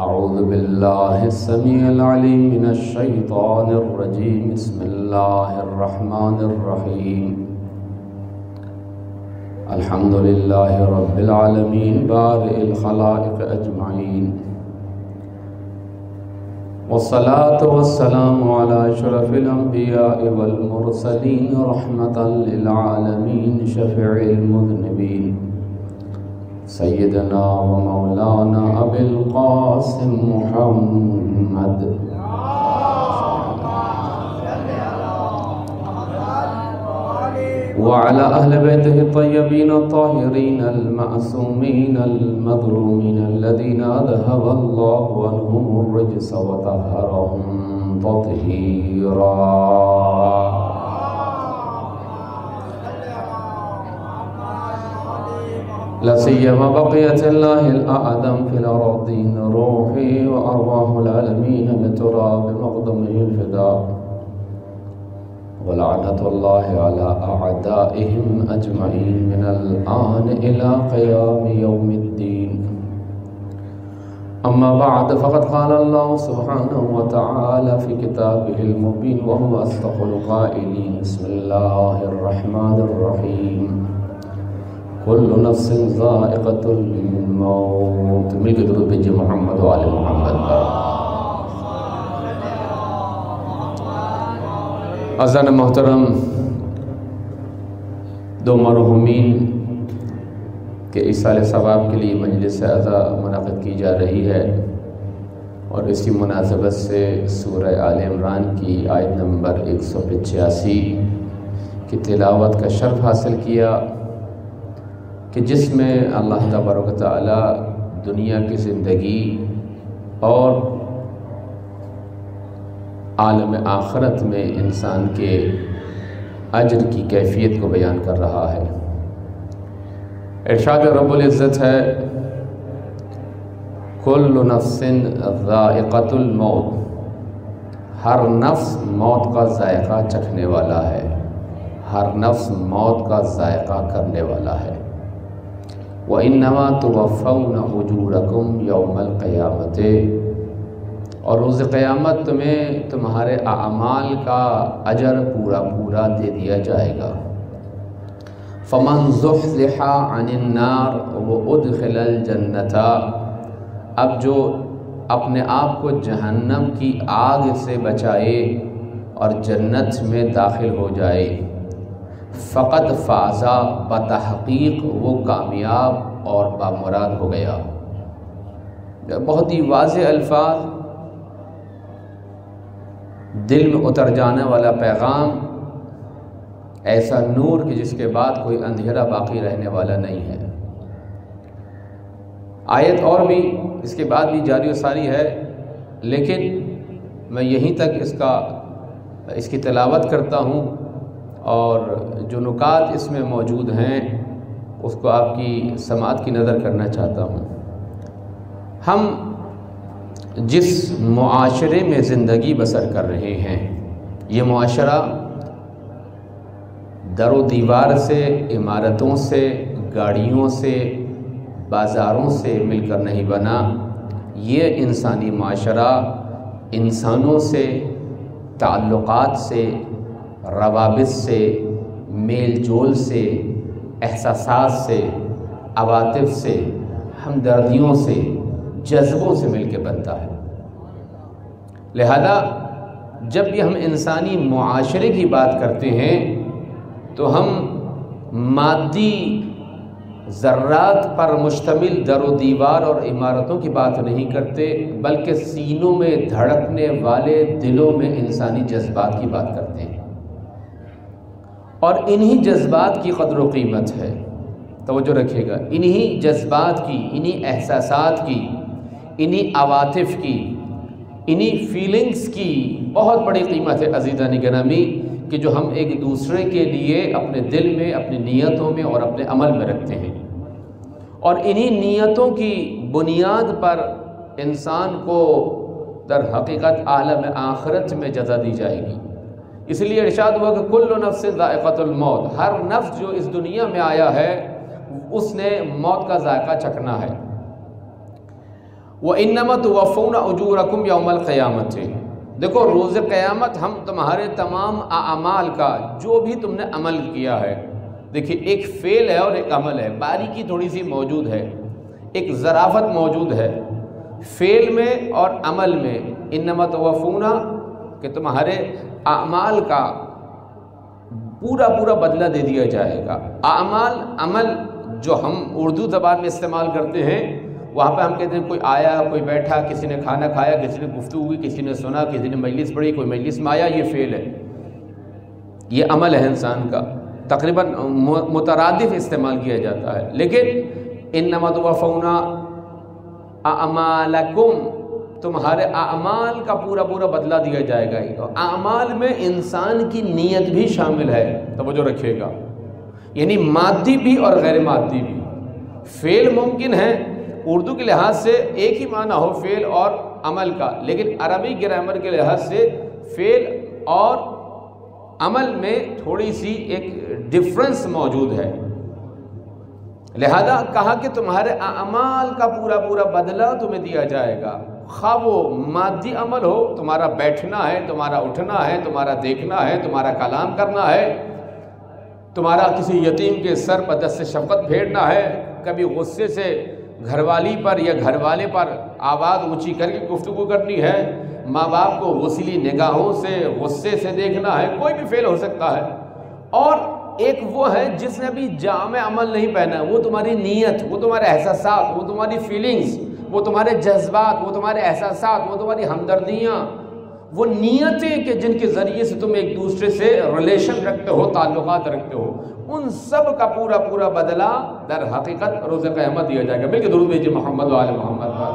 أعوذ بالله السميع العليم من الشيطان الرجيم. بسم الله الرحمن الرحيم. الحمد لله رب العالمين بارئ الخلائق أجمعين، والصلاة والسلام على أشرف الأنبياء والمرسلين رحمة للعالمين شفيع المذنبين سيدنا ومولانا أبي القاسم محمد وعلى أهل بيته الطيبين الطاهرين المعصومين المظلومين الذين أذهب الله عنهم الرجس وطهرهم تطهيرا. لا سيما بقية الله الأعظم في الأراضين روحي وأرواح العالمين لتراب مقدمه الفداء، ولعنة الله على أعدائهم أجمعين من الآن إلى قيام يوم الدين. أما بعد، فقد قال الله سبحانه وتعالى في كتابه المبين وهو أصدق القائلين: بسم الله الرحمن الرحيم. كل نفس ذائقة الموت. مل کے درود بھیجئے محمد و آل محمد پر. عزیزان محترم، دو مرحومین کے ایصال ثواب کے لیے مجلس عزا منعقد کی جا رہی ہے، اور اسی مناسبت سے سورہ آل عمران کی آیت نمبر 185 کی تلاوت کا شرف حاصل کیا، کہ جس میں اللہ تبارک و تعالی دنیا کی زندگی اور عالم آخرت میں انسان کے اجر کی کیفیت کو بیان کر رہا ہے. ارشاد رب العزت ہے: کل نفس ذائقۃ الموت. ہر نفس موت کا ذائقہ چکھنے والا ہے، ہر نفس موت کا ذائقہ کرنے والا ہے. وَإِنَّمَا تُوَفَّوْنَ أُجُورَكُمْ يَوْمَ الْقِيَامَةِ. اور روز قیامت تمہیں تمہارے اعمال کا اجر پورا پورا دے دیا جائے گا. فَمَنْ زُحْزِحَ عَنِ النَّارِ وَأُدْخِلَ الْجَنَّةَ. اب جو اپنے آپ کو جہنم کی آگ سے بچائے اور جنت میں داخل ہو جائے، فقط فازا، بتحقیق وہ کامیاب اور بامراد ہو گیا. بہت ہی واضح الفاظ، دل میں اتر جانے والا پیغام، ایسا نور کہ جس کے بعد کوئی اندھیرا باقی رہنے والا نہیں ہے. آیت اور بھی اس کے بعد بھی جاری و ساری ہے، لیکن میں یہیں تک اس کی تلاوت کرتا ہوں، اور جو نکات اس میں موجود ہیں اس کو آپ کی سماعت کی نظر کرنا چاہتا ہوں. ہم جس معاشرے میں زندگی بسر کر رہے ہیں، یہ معاشرہ در و دیوار سے، عمارتوں سے، گاڑیوں سے، بازاروں سے مل کر نہیں بنا. یہ انسانی معاشرہ انسانوں سے، تعلقات سے، روابط سے، میل جول سے، احساسات سے، عواطف سے، ہمدردیوں سے، جذبوں سے مل کے بنتا ہے. لہذا جب بھی ہم انسانی معاشرے کی بات کرتے ہیں تو ہم مادی ذرات پر مشتمل در و دیوار اور عمارتوں کی بات نہیں کرتے، بلکہ سینوں میں دھڑکنے والے دلوں میں انسانی جذبات کی بات کرتے ہیں. اور انہی جذبات کی قدر و قیمت ہے. توجہ رکھیے گا، انہی جذبات کی، انہی احساسات کی، انہی عواطف کی، انہی فیلنگز کی بہت بڑی قیمت ہے عزیزان گرامی، کہ جو ہم ایک دوسرے کے لیے اپنے دل میں، اپنی نیتوں میں اور اپنے عمل میں رکھتے ہیں. اور انہی نیتوں کی بنیاد پر انسان کو در حقیقت عالم آخرت میں جزا دی جائے گی. اس لیے ارشاد ہوا کہ کل نفس ذائقۃ الموت. ہر نفس جو اس دنیا میں آیا ہے اس نے موت کا ذائقہ چکھنا ہے. وَإِنَّمَا تُوَفَّوْنَ أُجُورَكُمْ يَوْمَ الْقِيَامَةِ، دیکھو روز قیامت ہم تمہارے تمام اعمال کا جو بھی تم نے عمل کیا ہے، دیکھیے ایک فعل ہے اور ایک عمل ہے، باریکی تھوڑی سی موجود ہے، ایک ظرافت موجود ہے فعل میں اور عمل میں۔ انما توفون کہ تمہارے اعمال کا پورا بدلہ دے دیا جائے گا۔ اعمال، عمل جو ہم اردو زبان میں استعمال کرتے ہیں، وہاں پہ ہم کہتے ہیں کوئی آیا، کوئی بیٹھا، کسی نے کھانا کھایا، کسی نے گفتگو کی، کسی نے سنا، کسی نے مجلس پڑھی، کوئی مجلس میں آیا، یہ فعل ہے، یہ عمل ہے انسان کا، تقریباً مترادف استعمال کیا جاتا ہے۔ لیکن انما توفون اعمالکم، تمہارے اعمال کا پورا بدلہ دیا جائے گا۔ اعمال میں انسان کی نیت بھی شامل ہے، توجہ رکھیے گا، یعنی مادی بھی اور غیر مادی بھی۔ فعل ممکن ہے اردو کے لحاظ سے ایک ہی معنی ہو فعل اور عمل کا، لیکن عربی گرامر کے لحاظ سے فعل اور عمل میں تھوڑی سی ایک ڈفرنس موجود ہے، لہذا کہا کہ تمہارے اعمال کا پورا بدلہ تمہیں دیا جائے گا، خواہ وہ مادی عمل ہو، تمہارا بیٹھنا ہے، تمہارا اٹھنا ہے، تمہارا دیکھنا ہے، تمہارا کلام کرنا ہے، تمہارا کسی یتیم کے سر پر دست شفقت پھیرنا ہے، کبھی غصے سے گھر والی پر یا گھر والے پر آواز اونچی کر کے گفتگو کرنی ہے، ماں باپ کو غسیلی نگاہوں سے غصے سے دیکھنا ہے، کوئی بھی فعل ہو سکتا ہے۔ اور ایک وہ ہے جس نے بھی جامع عمل نہیں پہنا، وہ تمہاری نیت، وہ تمہارے احساسات، وہ تمہاری فیلنگز، وہ تمہارے جذبات، وہ تمہارے احساسات، وہ تمہاری ہمدردیاں، وہ نیتیں کہ جن کے ذریعے سے تم ایک دوسرے سے ریلیشن رکھتے ہو، تعلقات رکھتے ہو، ان سب کا پورا بدلہ در حقیقت روز قیامت دیا جائے گا۔ مل کے درود بھیجئے محمد و آل محمد پر۔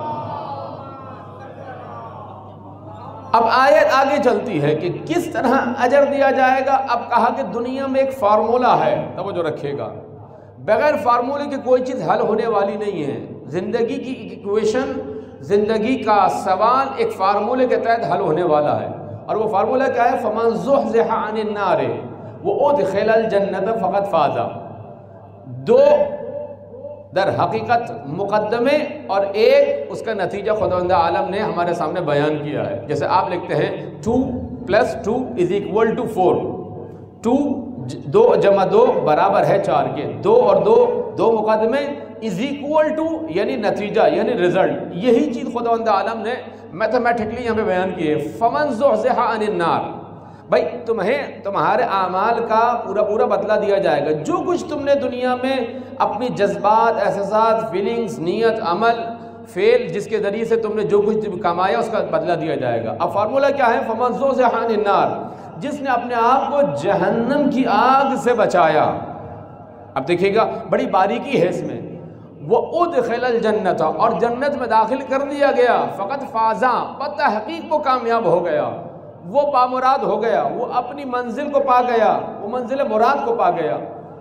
اب آیت آگے چلتی ہے کہ کس طرح اجر دیا جائے گا۔ اب کہا کہ دنیا میں ایک فارمولہ ہے، توجہ رکھیے گا، بغیر فارمولے کے کوئی چیز حل ہونے والی نہیں ہے۔ زندگی کی ایکویشن، زندگی کا سوال ایک فارمولے کے تحت حل ہونے والا ہے، اور وہ فارمولہ کیا ہے؟ فَمَنْ زُحْزِحَ عَنِ النَّارِ وَأُدْخِلَ الْجَنَّةَ فَقَدْ فَازَ۔ دو در حقیقت مقدمے اور ایک اس کا نتیجہ خداوند عالم نے ہمارے سامنے بیان کیا ہے۔ جیسے آپ لکھتے ہیں 2 + 2 = 4، 2 جمع 2 برابر ہے 4 کے، 2 اور 2 مقدمے = یعنی نتیجہ، یعنی رزلٹ۔ یہی چیز خداوند عالم نے میتھمیٹکلی یہاں پہ بیان کی ہے۔ فَمَنْ زُحْزِحَ عَنِ النَّارِ، بھائی تمہارے اعمال کا پورا بدلہ دیا جائے گا۔ جو کچھ تم نے دنیا میں اپنی جذبات، احساسات، فیلنگز، نیت، عمل، فعل، جس کے ذریعے سے تم نے جو کچھ کمایا اس کا بدلہ دیا جائے گا۔ اب فارمولہ کیا ہے؟ فَمَنْ زُحْزِحَ عَنِ النَّارِ، جس نے اپنے آپ کو جہنم کی آگ سے بچایا۔ اب دیکھیے گا بڑی باریکی ہے اس میں، وَأُدْخِلَ الْجَنَّةَ، اور جنت میں داخل کر دیا گیا، فقط فازا، بتحقیق وہ کامیاب ہو گیا، وہ بامراد ہو گیا، وہ اپنی منزل کو پا گیا، وہ منزل مراد کو پا گیا۔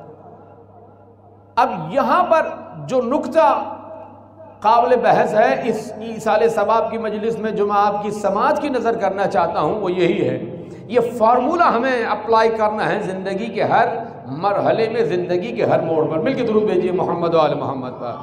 اب یہاں پر جو نکتہ قابل بحث ہے اس ایصال ثواب کی مجلس میں جو میں آپ کی سماعت کی نظر کرنا چاہتا ہوں وہ یہی ہے، یہ فارمولہ ہمیں اپلائی کرنا ہے زندگی کے ہر مرحلے میں، زندگی کے ہر موڑ پر۔ مل کے درود بھیجئے محمد و آل محمد پر۔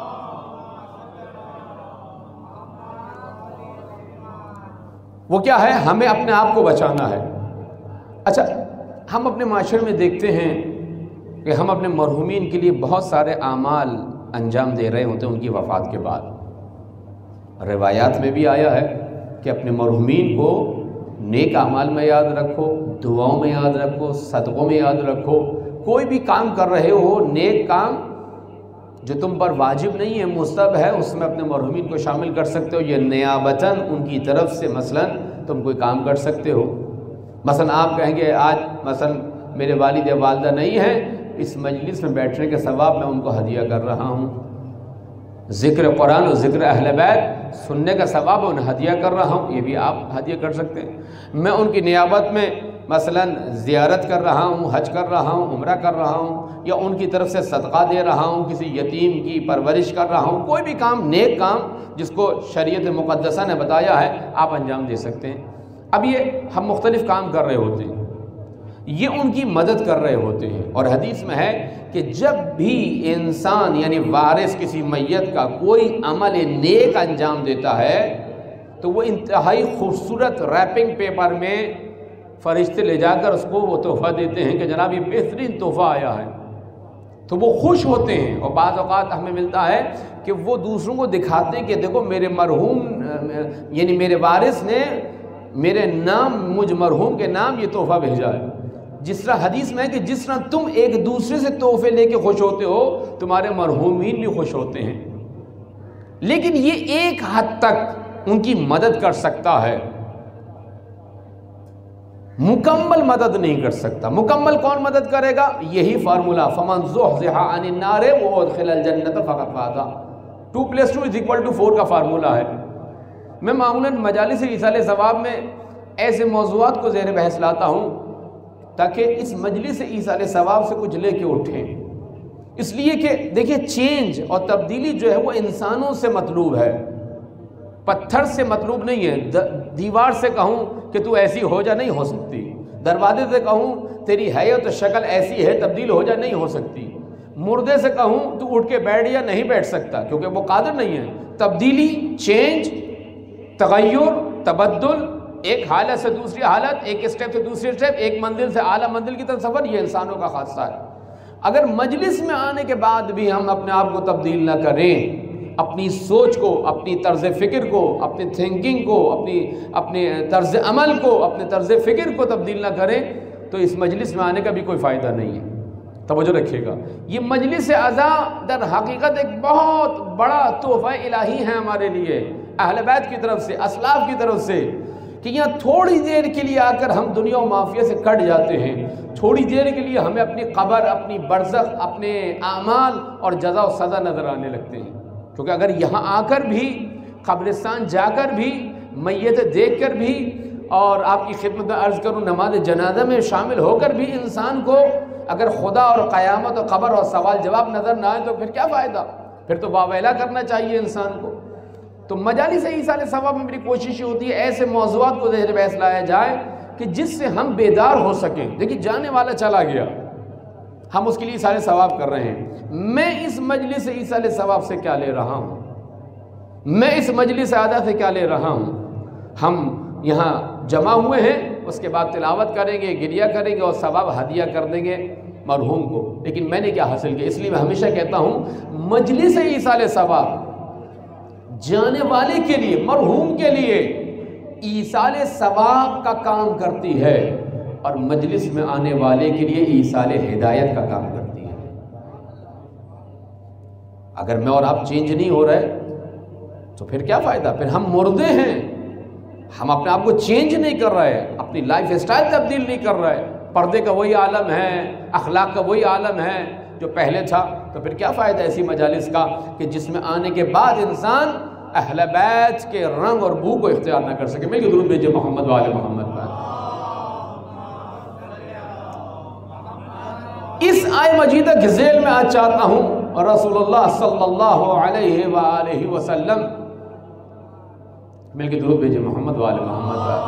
وہ کیا ہے؟ ہمیں اپنے آپ کو بچانا ہے۔ اچھا، ہم اپنے معاشرے میں دیکھتے ہیں کہ ہم اپنے مرحومین کے لیے بہت سارے اعمال انجام دے رہے ہوتے ہیں ان کی وفات کے بعد۔ روایات میں بھی آیا ہے کہ اپنے مرحومین کو نیک اعمال میں یاد رکھو، دعاؤں میں یاد رکھو، صدقوں میں یاد رکھو۔ کوئی بھی کام کر رہے ہو، نیک کام جو تم پر واجب نہیں ہے، مستحب ہے، اس میں اپنے مرحومین کو شامل کر سکتے ہو، یہ نیابتاً ان کی طرف سے مثلاً تم کوئی کام کر سکتے ہو۔ مثلاً آپ کہیں گے آج مثلاً میرے والد یا والدہ نہیں ہیں، اس مجلس میں بیٹھنے کے ثواب میں ان کو ہدیہ کر رہا ہوں، ذکر قرآن و ذکر اہل بیت سننے کا ثواب انہیں ہدیہ کر رہا ہوں، یہ بھی آپ ہدیہ کر سکتے ہیں۔ میں ان کی نیابت میں مثلاً زیارت کر رہا ہوں، حج کر رہا ہوں، عمرہ کر رہا ہوں، یا ان کی طرف سے صدقہ دے رہا ہوں، کسی یتیم کی پرورش کر رہا ہوں، کوئی بھی کام، نیک کام جس کو شریعت مقدسہ نے بتایا ہے آپ انجام دے سکتے ہیں۔ اب یہ ہم مختلف کام کر رہے ہوتے ہیں، یہ ان کی مدد کر رہے ہوتے ہیں۔ اور حدیث میں ہے کہ جب بھی انسان یعنی وارث کسی میت کا کوئی عمل نیک انجام دیتا ہے تو وہ انتہائی خوبصورت ریپنگ پیپر میں فرشتے لے جا کر اس کو وہ تحفہ دیتے ہیں کہ جناب یہ بہترین تحفہ آیا ہے، تو وہ خوش ہوتے ہیں۔ اور بعض اوقات ہمیں ملتا ہے کہ وہ دوسروں کو دکھاتے ہیں کہ دیکھو میرے مرحوم یعنی میرے وارث نے میرے نام مجھ مرحوم کے نام یہ تحفہ بھیجا ہے۔ جس طرح حدیث میں ہے کہ جس طرح تم ایک دوسرے سے تحفے لے کے خوش ہوتے ہو تمہارے مرحومین بھی خوش ہوتے ہیں، لیکن یہ ایک حد تک ان کی مدد کر سکتا ہے، مکمل مدد نہیں کر سکتا۔ مکمل کون مدد کرے گا؟ یہی فارمولا فمن زحزح عن النار وادخل الجنۃ فقد فاز، 2+2=4 کا فارمولا ہے۔ میں معمولاً مجالس ایصال ثواب میں ایسے موضوعات کو زیر بحث لاتا ہوں تاکہ اس مجلس ایصال ثواب سے کچھ لے کے اٹھیں، اس لیے کہ دیکھیں چینج اور تبدیلی جو ہے وہ انسانوں سے مطلوب ہے، پتھر سے مطلوب نہیں ہے۔ دیوار سے کہوں کہ تو ایسی ہو جا نہیں ہو سکتی، دروازے سے کہوں تیری حیت و شکل ایسی ہے تبدیل ہو جا نہیں ہو سکتی، مردے سے کہوں تو اٹھ کے بیٹھ جا نہیں بیٹھ سکتا کیونکہ وہ قادر نہیں ہے۔ تبدیلی، چینج، تغیر، تبدل، ایک حالت سے دوسری حالت، ایک اسٹیپ سے دوسری اسٹیپ، ایک منزل سے اعلیٰ منزل کی طرف سفر، یہ انسانوں کا خاصہ ہے۔ اگر مجلس میں آنے کے بعد بھی ہم اپنے آپ کو تبدیل نہ کریں، اپنی سوچ کو، اپنی طرز فکر کو، اپنی تھنکنگ کو، اپنے طرز عمل کو، اپنے طرز فکر کو تبدیل نہ کریں تو اس مجلس میں آنے کا بھی کوئی فائدہ نہیں ہے۔ توجہ رکھیے گا، یہ مجلس عزا در حقیقت ایک بہت بڑا تحفہ الہی ہے ہمارے لیے، اہل بیت کی طرف سے، اسلاف کی طرف سے، کہ یہاں تھوڑی دیر کے لیے آ کر ہم دنیا و معافیہ سے کٹ جاتے ہیں، تھوڑی دیر کے لیے ہمیں اپنی قبر، اپنی برزخ، اپنے اعمال اور جزا و سزا نظر آنے لگتے ہیں۔ کیونکہ اگر یہاں آ کر بھی، قبرستان جا کر بھی، میت دیکھ کر بھی، اور آپ کی خدمت میں عرض کروں نماز جنازہ میں شامل ہو کر بھی انسان کو اگر خدا اور قیامت اور قبر اور سوال جواب نظر نہ آئے تو پھر کیا فائدہ؟ پھر تو واویلا کرنا چاہیے انسان کو۔ تو مجالس ایصال ثواب میں میری کوشش ہوتی ہے ایسے موضوعات کو زیر بحث لایا جائے کہ جس سے ہم بیدار ہو سکیں۔ دیکھیے جانے والا چلا گیا، ہم اس کے لیے ایصال ثواب کر رہے ہیں، میں اس مجلس ایصال ثواب سے کیا لے رہا ہوں، میں اس مجلس اعزا سے کیا لے رہا ہوں۔ ہم یہاں جمع ہوئے ہیں، اس کے بعد تلاوت کریں گے، گریہ کریں گے اور ثواب ہدیہ کر دیں گے مرحوم کو، لیکن میں نے کیا حاصل کیا؟ اس لیے میں ہمیشہ کہتا ہوں مجلس ایصال ثواب جانے والے کے لیے، مرحوم کے لیے ایصال ثواب کا کام کرتی ہے، اور مجلس میں آنے والے کے لیے ایصال ہدایت کا کام کرتی ہے۔ اگر میں اور آپ چینج نہیں ہو رہے تو پھر کیا فائدہ؟ پھر ہم مردے ہیں، ہم اپنے آپ کو چینج نہیں کر رہے، اپنی لائف اسٹائل تبدیل نہیں کر رہے، پردے کا وہی عالم ہے، اخلاق کا وہی عالم ہے جو پہلے تھا، تو پھر کیا فائدہ ایسی مجالس کا کہ جس میں آنے کے بعد انسان اہل بیت کے رنگ اور بو کو اختیار نہ کر سکے۔ مل کے درود بھیجئے محمد وآل محمد پر۔ اس آیہ مجیدہ کے ذیل میں آج چاہتا ہوں اور رسول اللہ صلی اللہ علیہ وآلہ وسلم، مل کے درود بھیجئے محمد وآل محمد پر،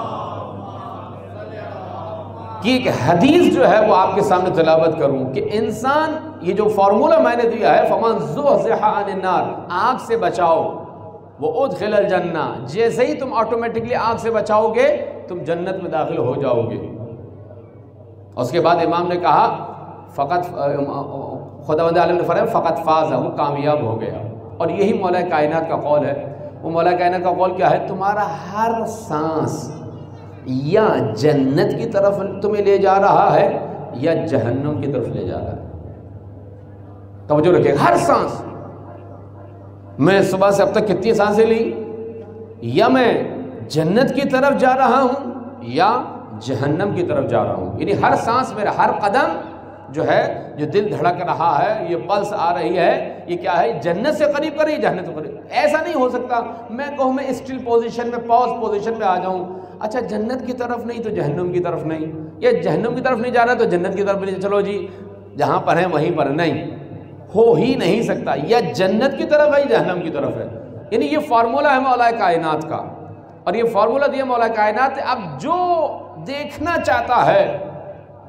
کہ ایک حدیث جو ہے وہ آپ کے سامنے تلاوت کروں کہ انسان، یہ جو فارمولا میں نے دیا ہے فمن زحزح عن النار، آگ سے بچاؤ، وادخل الجنہ، جیسے ہی تم آٹومیٹکلی آگ سے بچاؤ گے تم جنت میں داخل ہو جاؤ گے۔ اس کے بعد امام نے کہا فقط خداوند عالم نے فرمایا فقط فاز، وہ کامیاب ہو گیا۔ اور یہی مولا کائنات کا قول ہے۔ وہ مولا کائنات کا قول کیا ہے؟ تمہارا ہر سانس یا جنت کی طرف تمہیں لے جا رہا ہے یا جہنم کی طرف لے جا رہا ہے۔ توجہ رکھیں، ہر سانس، میں صبح سے اب تک کتنی سانسیں لی، یا میں جنت کی طرف جا رہا ہوں یا جہنم کی طرف جا رہا ہوں۔ یعنی ہر سانس، میرا ہر قدم جو ہے، جو دل دھڑک رہا ہے، یہ پلس آ رہی ہے، یہ کیا ہے؟ جنت سے قریب کر رہی ہے، جہنم سے قریب۔ ایسا نہیں ہو سکتا میں کہوں میں اسٹل پوزیشن میں، پاز پوزیشن میں آ جاؤں، اچھا جنت کی طرف نہیں تو جہنم کی طرف نہیں، یا جہنم کی طرف نہیں جا رہا تو جنت کی طرف نہیں، چلو جی جہاں پر ہیں وہیں پر نہیں، ہو ہی نہیں سکتا، یا جنت کی طرف ہے یا جہنم کی طرف ہے۔ یعنی یہ فارمولا ہے مولا کائنات کا، اور یہ فارمولا دیا مولا کائنات ہے۔ اب جو دیکھنا چاہتا ہے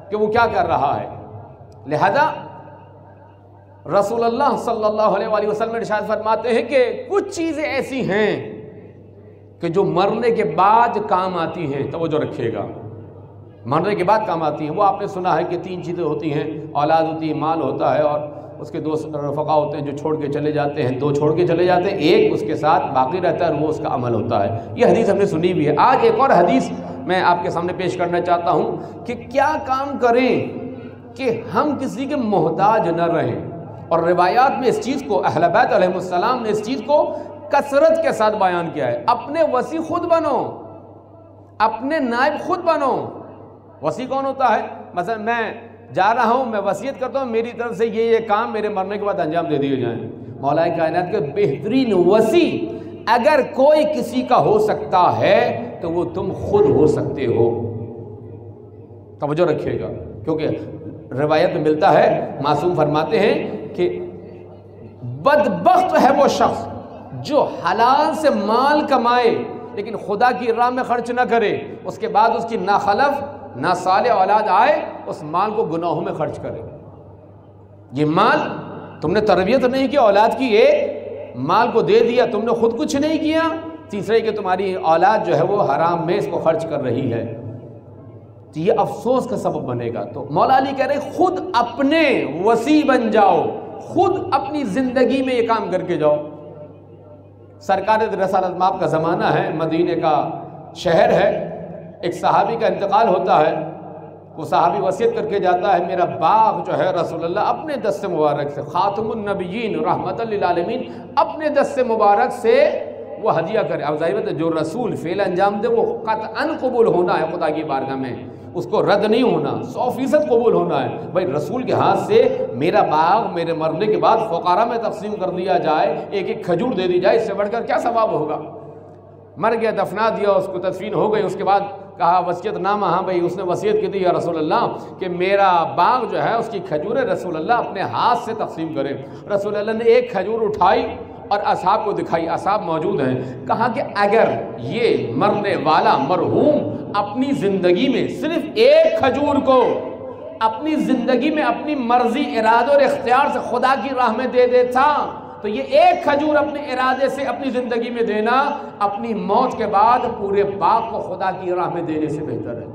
کہ وہ کیا کر رہا ہے۔ لہذا رسول اللہ صلی اللہ علیہ وآلہ وسلم ارشاد فرماتے ہیں کہ کچھ چیزیں ایسی ہیں کہ جو مرنے کے بعد کام آتی ہیں، توجہ رکھیے گا، مرنے کے بعد کام آتی ہیں۔ وہ آپ نے سنا ہے کہ 3 چیزیں ہوتی ہیں، اولاد ہوتی ہے، مال ہوتا ہے، اور اس کے 2 رفقا ہوتے ہیں جو چھوڑ کے چلے جاتے ہیں، 2 چھوڑ کے چلے جاتے ہیں، ایک اس کے ساتھ باقی رہتا ہے اور وہ اس کا عمل ہوتا ہے۔ یہ حدیث ہم نے سنی بھی ہے۔ آج ایک اور حدیث میں آپ کے سامنے پیش کرنا چاہتا ہوں کہ کیا کام کریں کہ ہم کسی کے محتاج نہ رہیں، اور روایات میں اس چیز کو اہل بیت علیہ السلام نے اس چیز کو کثرت کے ساتھ بیان کیا ہے۔ اپنے وصی خود بنو، اپنے نائب خود بنو۔ وصی کون ہوتا ہے؟ مثلا میں جا رہا ہوں، میں وصیت کرتا ہوں میری طرف سے یہ کام میرے مرنے کے بعد انجام دے دیے جائیں۔ مولا کائنات کے بہترین وصی اگر کوئی کسی کا ہو سکتا ہے تو وہ تم خود ہو سکتے ہو۔ توجہ رکھیے گا، کیونکہ روایت میں ملتا ہے، معصوم فرماتے ہیں کہ بدبخت ہے وہ شخص جو حلال سے مال کمائے لیکن خدا کی راہ میں خرچ نہ کرے، اس کے بعد اس کی ناخلف نہ صالح اولاد آئے اس مال کو گناہوں میں خرچ کرے۔ یہ مال تم نے تربیت نہیں کی اولاد کی، ایک مال کو دے دیا، تم نے خود کچھ نہیں کیا، تیسرے کہ تمہاری اولاد جو ہے وہ حرام میں اس کو خرچ کر رہی ہے، تو یہ افسوس کا سبب بنے گا۔ تو مولا علی کہہ رہے خود اپنے وصی بن جاؤ، خود اپنی زندگی میں یہ کام کر کے جاؤ۔ سرکار رسالت مآب کا زمانہ ہے، مدینے کا شہر ہے، ایک صحابی کا انتقال ہوتا ہے، وہ صحابی وصیت کر کے جاتا ہے میرا باغ جو ہے رسول اللہ اپنے دست مبارک سے، خاتم النبیین رحمت للعالمین، اپنے دست مبارک سے وہ ہدیہ کرے۔ اب ظاہر ہے جو رسول فعل انجام دے وہ قطعاً قبول ہونا ہے خدا کی بارگاہ میں، اس کو رد نہیں ہونا، 100% قبول ہونا ہے۔ بھائی رسول کے ہاتھ سے میرا باغ میرے مرنے کے بعد فقراء میں تقسیم کر دیا جائے، ایک ایک کھجور دے دی جائے، اس سے بڑھ کر کیا ثواب ہوگا؟ مر گیا، دفنا دیا، اس کو تدفین ہو گئی، اس کے بعد کہا وصیت نامہ، ہاں بھائی اس نے وصیت کی تھی یا رسول اللہ کہ میرا باغ جو ہے اس کی کھجوریں رسول اللہ اپنے ہاتھ سے تقسیم کرے۔ رسول اللہ نے ایک کھجور اٹھائی اور اصحاب کو دکھائی، اصحاب موجود ہیں، کہا کہ اگر یہ مرنے والا مرحوم اپنی زندگی میں صرف ایک کھجور کو اپنی زندگی میں اپنی مرضی، ارادہ اور اختیار سے خدا کی راہ میں دے دیتا تو یہ ایک کھجور اپنے ارادے سے اپنی زندگی میں دینا اپنی موت کے بعد پورے باغ کو خدا کی راہ میں دینے سے بہتر ہے۔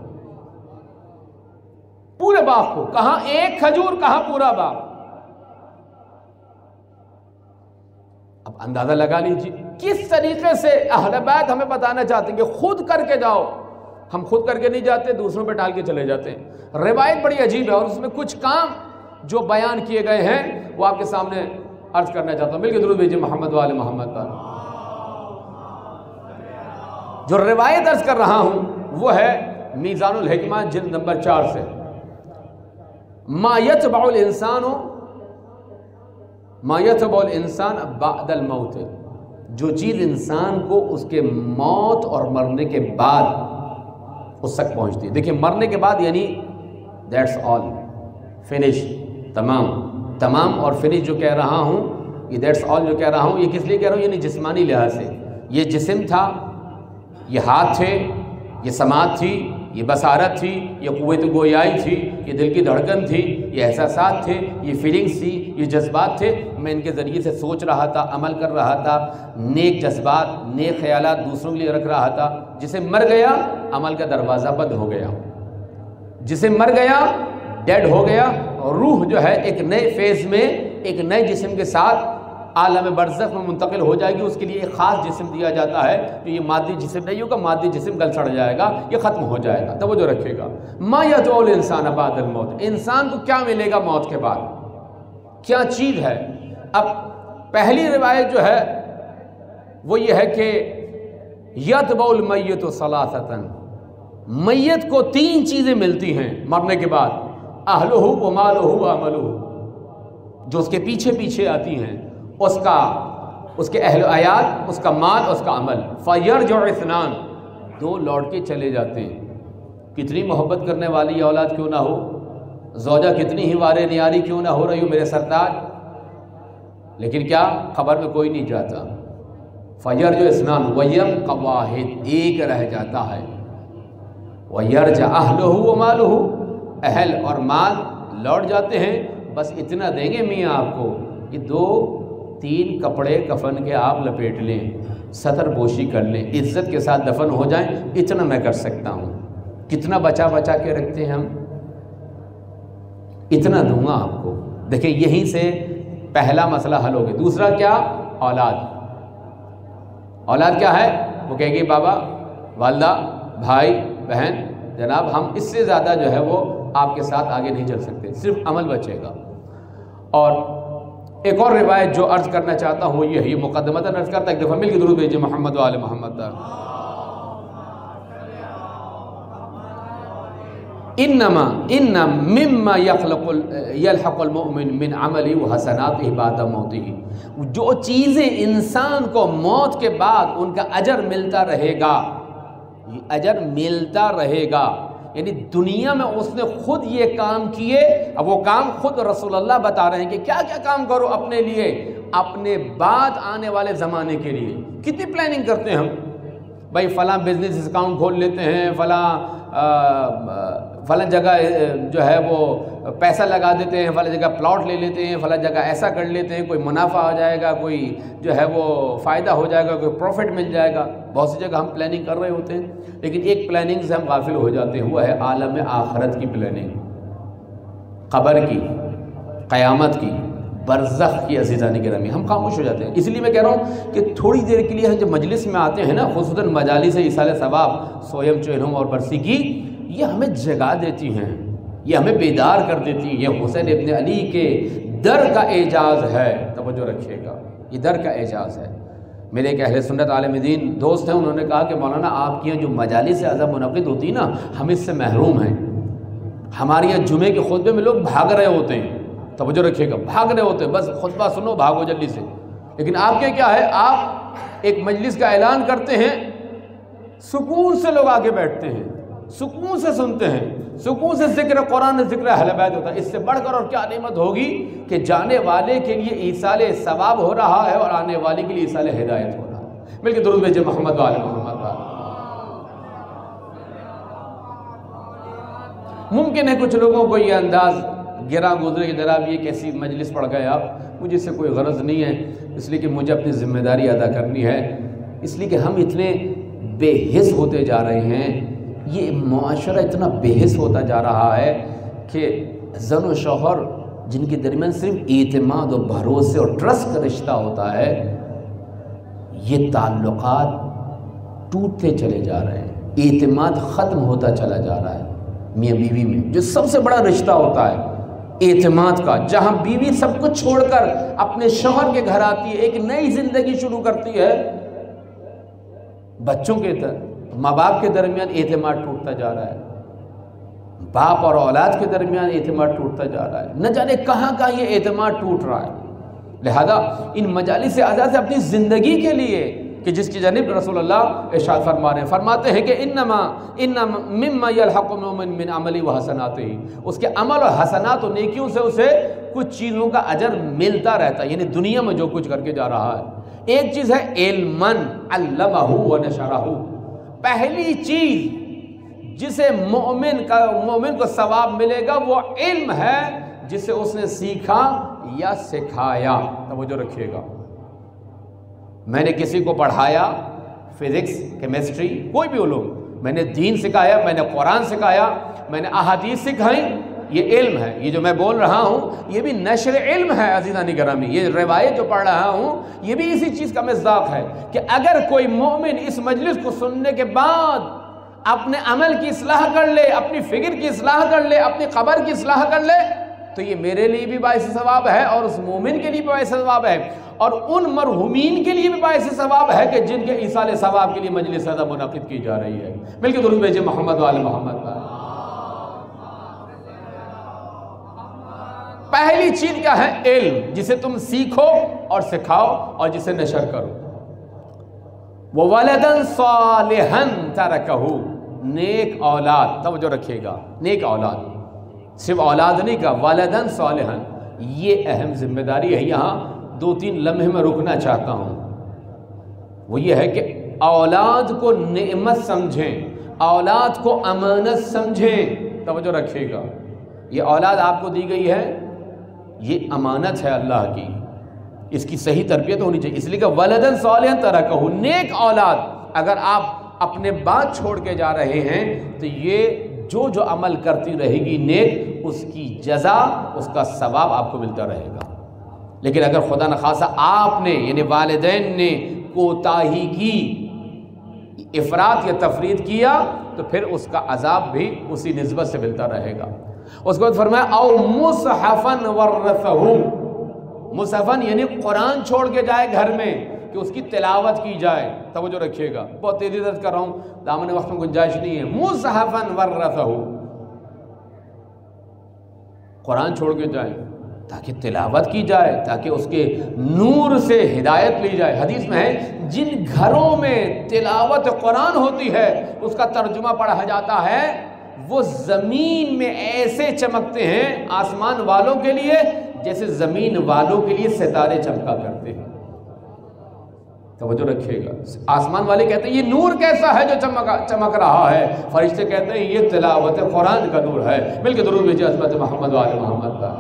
پورے باغ کو، کہاں ایک کھجور، کہاں پورا باغ۔ اب اندازہ لگا لیجیے کس طریقے سے اہل بیت ہمیں بتانا چاہتے ہیں کہ خود کر کے جاؤ۔ ہم خود کر کے نہیں جاتے، دوسروں پہ ڈال کے چلے جاتے ہیں۔ روایت بڑی عجیب ہے اور اس میں کچھ کام جو بیان کیے گئے ہیں وہ آپ کے سامنے عرض کرنا چاہتا ہوں۔ مل کے درود بھیجئے محمد وآل محمد پر۔ جو روایت عرض کر رہا ہوں وہ ہے میزان الحکمہ جلد نمبر 4 سے، ما یتبع الانسان بعد الموت، جو چیز انسان کو اس کے موت اور مرنے کے بعد اس تک پہنچتی ہے۔ دیکھیں مرنے کے بعد یعنی دیٹس آل، فنش، تمام اور فنش جو کہہ رہا ہوں، یہ دیٹس آل جو کہہ رہا ہوں، یہ کس لیے کہہ رہا ہوں؟ یعنی جسمانی لحاظ سے یہ جسم تھا، یہ ہاتھ تھے، یہ سماعت تھی، یہ بصارت تھی، یہ قوت گویائی تھی، یہ دل کی دھڑکن تھی، یہ احساسات تھے، یہ فیلنگز تھی، یہ جذبات تھے، میں ان کے ذریعے سے سوچ رہا تھا، عمل کر رہا تھا، نیک جذبات، نیک خیالات دوسروں کے لیے رکھ رہا تھا۔ جسم مر گیا، عمل کا دروازہ بند ہو گیا، جسم مر گیا، ڈیڈ ہو گیا، اور روح جو ہے ایک نئے فیز میں ایک نئے جسم کے ساتھ عالم برزخ میں منتقل ہو جائے گی۔ اس کے لیے ایک خاص جسم دیا جاتا ہے، تو یہ مادی جسم نہیں ہوگا، مادی جسم گل سڑ جائے گا، یہ ختم ہو جائے گا۔ توجہ رکھیے گا، ما یتبع الانسان بعد الموت، انسان کو کیا ملے گا موت کے بعد، کیا چیز ہے؟ اب پہلی روایت جو ہے وہ یہ ہے کہ یتبع المیت ثلاثۃ، میت کو 3 چیزیں ملتی ہیں مرنے کے بعد، اہلہ و مالہ و عملہ، جو اس کے پیچھے پیچھے آتی ہیں، اس کے اہل و عیال، اس کا مال، اس کا عمل۔ فیرجع اثنان، 2 لوٹ کے چلے جاتے ہیں۔ کتنی محبت کرنے والی اولاد کیوں نہ ہو، زوجہ کتنی ہی وارے نیاری کیوں نہ ہو رہی ہو میرے سرتاج، لیکن کیا خبر میں کوئی نہیں جاتا۔ فیرجع اثنان ویبقی واحد، ایک رہ جاتا ہے۔ ویرجع اہلہ و مالہ، اہل اور مال لوٹ جاتے ہیں، بس اتنا دیں گے میاں آپ کو کہ 2-3 کپڑے کفن کے آپ لپیٹ لیں، ستر پوشی کر لیں، عزت کے ساتھ دفن ہو جائیں، اتنا میں کر سکتا ہوں۔ کتنا بچا بچا کے رکھتے ہیں ہم؟ اتنا دوں گا آپ کو۔ دیکھیں یہیں سے پہلا مسئلہ حل ہو گیا۔ دوسرا کیا؟ اولاد۔ اولاد کیا ہے؟ وہ کہے گی بابا، والدہ، بھائی، بہن، جناب ہم اس سے زیادہ جو ہے وہ آپ کے ساتھ آگے نہیں چل سکتے، صرف عمل بچے گا۔ اور ایک اور روایت جو عرض کرنا چاہتا ہوں یہ ہے، یہ مقدمتاً عرض کرتا، ایک دفعہ مل کے درود بھیجیے محمد و آل محمد۔ انما مما یلحق المؤمن من عملی و حسناتہ بعد موتہ، جو چیزیں انسان کو موت کے بعد ان کا اجر ملتا رہے گا، اجر ملتا رہے گا، یعنی دنیا میں اس نے خود یہ کام کیے، اب وہ کام خود رسول اللہ بتا رہے ہیں کہ کیا کیا کام کرو اپنے لیے، اپنے بعد آنے والے زمانے کے لیے۔ کتنی پلاننگ کرتے ہیں ہم، بھائی فلاں بزنس اکاؤنٹ کھول لیتے ہیں، فلاں جگہ جو ہے وہ پیسہ لگا دیتے ہیں، فلاں جگہ پلاٹ لے لیتے ہیں، فلاں جگہ ایسا کر لیتے ہیں، کوئی منافع ہو جائے گا، کوئی جو ہے وہ فائدہ ہو جائے گا، کوئی پروفٹ مل جائے گا، بہت سی جگہ ہم پلاننگ کر رہے ہوتے ہیں، لیکن ایک پلاننگ سے ہم غافل ہو جاتے ہیں، وہ ہے عالم آخرت کی پلاننگ، قبر کی، قیامت کی، برزخ کی۔ عزیزان گرامی ہم خاموش ہو جاتے ہیں۔ اس لیے میں کہہ رہا ہوں کہ تھوڑی دیر کے لیے ہم جب مجلس میں آتے ہیں نا، خصوصاً مجالس ایصال ثواب، سویم، چہلم اور برسی کی، یہ ہمیں جگا دیتی ہیں، یہ ہمیں بیدار کر دیتی ہیں۔ یہ حسین ابن علی کے در کا اعجاز ہے، توجہ رکھیے گا، یہ در کا اعجاز ہے۔ میرے ایک اہل سنت عالم دین دوست ہیں، انہوں نے کہا کہ مولانا آپ کی یہاں جو مجالس اعظم منعقد ہوتی نا، ہم اس سے محروم ہیں۔ ہمارے یہاں جمعے کے خطبے میں لوگ بھاگ رہے ہوتے ہیں، توجہ رکھیے گا، بھاگ رہے ہوتے ہیں، بس خطبہ سنو بھاگو جلدی سے۔ لیکن آپ کے کیا ہے، آپ ایک مجلس کا اعلان کرتے ہیں، سکون سے لوگ آگے بیٹھتے ہیں، سکون سے سنتے ہیں، سکون سے ذکر قرآن، ذکر اہل بیت ہوتا ہے۔ اس سے بڑھ کر اور کیا نعمت ہوگی کہ جانے والے کے لیے ایصال ثواب ہو رہا ہے اور آنے والے کے لیے ایصال ہدایت ہو رہا ہے۔ مل کے درود بھیجیے محمد و آل محمد۔ ممکن ہے کچھ لوگوں کو یہ انداز گراں گزرے کہ جناب یہ کیسی مجلس پڑھ گئے آپ، مجھے اس سے کوئی غرض نہیں ہے، اس لیے کہ مجھے اپنی ذمہ داری ادا کرنی ہے، اس لیے کہ ہم اتنے بے حس ہوتے جا رہے ہیں، یہ معاشرہ اتنا بے حس ہوتا جا رہا ہے کہ زن و شوہر جن کے درمیان صرف اعتماد و بھروسے اور ٹرسٹ کا رشتہ ہوتا ہے، یہ تعلقات ٹوٹتے چلے جا رہے ہیں، اعتماد ختم ہوتا چلا جا رہا ہے۔ میاں بیوی میں جو سب سے بڑا رشتہ ہوتا ہے اعتماد کا، جہاں بیوی سب کچھ چھوڑ کر اپنے شوہر کے گھر آتی ہے، ایک نئی زندگی شروع کرتی ہے، بچوں کے ماں باپ کے درمیان اعتماد ٹوٹتا جا رہا ہے، باپ اور اولاد کے درمیان اعتماد ٹوٹتا جا رہا ہے، نہ جانے کہاں کہاں یہ اعتماد ٹوٹ رہا ہے۔ لہذا ان مجالس اعزاز سے اپنی زندگی کے لیے کہ جس کی جانب رسول اللہ ارشاد فرما رہے ہیں، فرماتے ہیں کہ انما مما یلحق المؤمن من عملی و حسناتہ، اس کے عمل اور حسنات و نیکیوں سے اسے کچھ چیزوں کا اجر ملتا رہتا ہے، یعنی دنیا میں جو کچھ کر کے جا رہا ہے۔ ایک چیز ہے علماً علمہ و نشرہ، پہلی چیز جسے مومن کو ثواب ملے گا وہ علم ہے جسے اس نے سیکھا یا سکھایا، توجہ رکھیے گا۔ میں نے کسی کو پڑھایا، فزکس، کیمسٹری، کوئی بھی علوم، میں نے دین سکھایا، میں نے قرآن سکھایا، میں نے احادیث سکھائی، یہ علم ہے۔ یہ جو میں بول رہا ہوں یہ بھی نشر علم ہے عزیزان گرامی، یہ روایت جو پڑھ رہا ہوں یہ بھی اسی چیز کا مصداق ہے کہ اگر کوئی مومن اس مجلس کو سننے کے بعد اپنے عمل کی اصلاح کر لے، اپنی فکر کی اصلاح کر لے، اپنی قبر کی اصلاح کر لے، تو یہ میرے لیے بھی باعث ثواب ہے اور اس مومن کے لیے بھی باعث ثواب ہے، اور ان مرحومین کے لیے بھی باعث ثواب ہے کہ جن کے ایصال ثواب کے لیے مجلس اعظم منعقد کی جا رہی ہے۔ مل کے درود بھیجیے محمد و آل محمد۔ پہلی چیز کیا ہے؟ علم، جسے تم سیکھو اور سکھاؤ اور جسے نشر کرو۔ وَوَلَدًا صَالِحًا تَرَكَهُ، نیک اولاد، توجہ رکھیے گا، نیک اولاد، صرف اولاد نہیں کہا، وَلَدًا صَالِحًا، یہ اہم ذمہ داری ہے۔ یہاں 2-3 لمحے میں رکنا چاہتا ہوں، وہ یہ ہے کہ اولاد کو نعمت سمجھیں، اولاد کو امانت سمجھیں، توجہ رکھیے گا۔ یہ اولاد آپ کو دی گئی ہے، یہ امانت ہے اللہ کی، اس کی صحیح تربیت ہونی چاہیے۔ اس لیے کہ ولدن صالحا ترکہ، نیک اولاد اگر آپ اپنے بعد چھوڑ کے جا رہے ہیں تو یہ جو عمل کرتی رہے گی نیک، اس کی جزا، اس کا ثواب آپ کو ملتا رہے گا۔ لیکن اگر خدا نخواستہ آپ نے یعنی والدین نے کوتاہی کی، افراط یا تفریط کیا، تو پھر اس کا عذاب بھی اسی نسبت سے ملتا رہے گا۔ اس کے بعد فرمایا او مصحفن ورثہ، مصحفن یعنی قرآن چھوڑ کے جائے گھر میں کہ اس کی تلاوت کی جائے۔ توجہ رکھیے گا، بہت تیزی درد کر رہا ہوں، دامن وقت میں گنجائش نہیں ہے۔ مصحفن ورثہ، قرآن چھوڑ کے جائے تاکہ تلاوت کی جائے، تاکہ اس کے نور سے ہدایت لی جائے۔ حدیث میں ہے جن گھروں میں تلاوت قرآن ہوتی ہے اس کا ترجمہ پڑھا جاتا ہے، وہ زمین میں ایسے چمکتے ہیں آسمان والوں کے لیے جیسے زمین والوں کے لیے ستارے چمکا کرتے ہیں۔ توجہ رکھیے گا، آسمان والے کہتے ہیں یہ نور کیسا ہے جو چمک رہا ہے، فرشتے کہتے ہیں یہ تلاوت قرآن کا نور ہے۔ مل کے درود بھیجئے حضرت محمد و آل محمد کا۔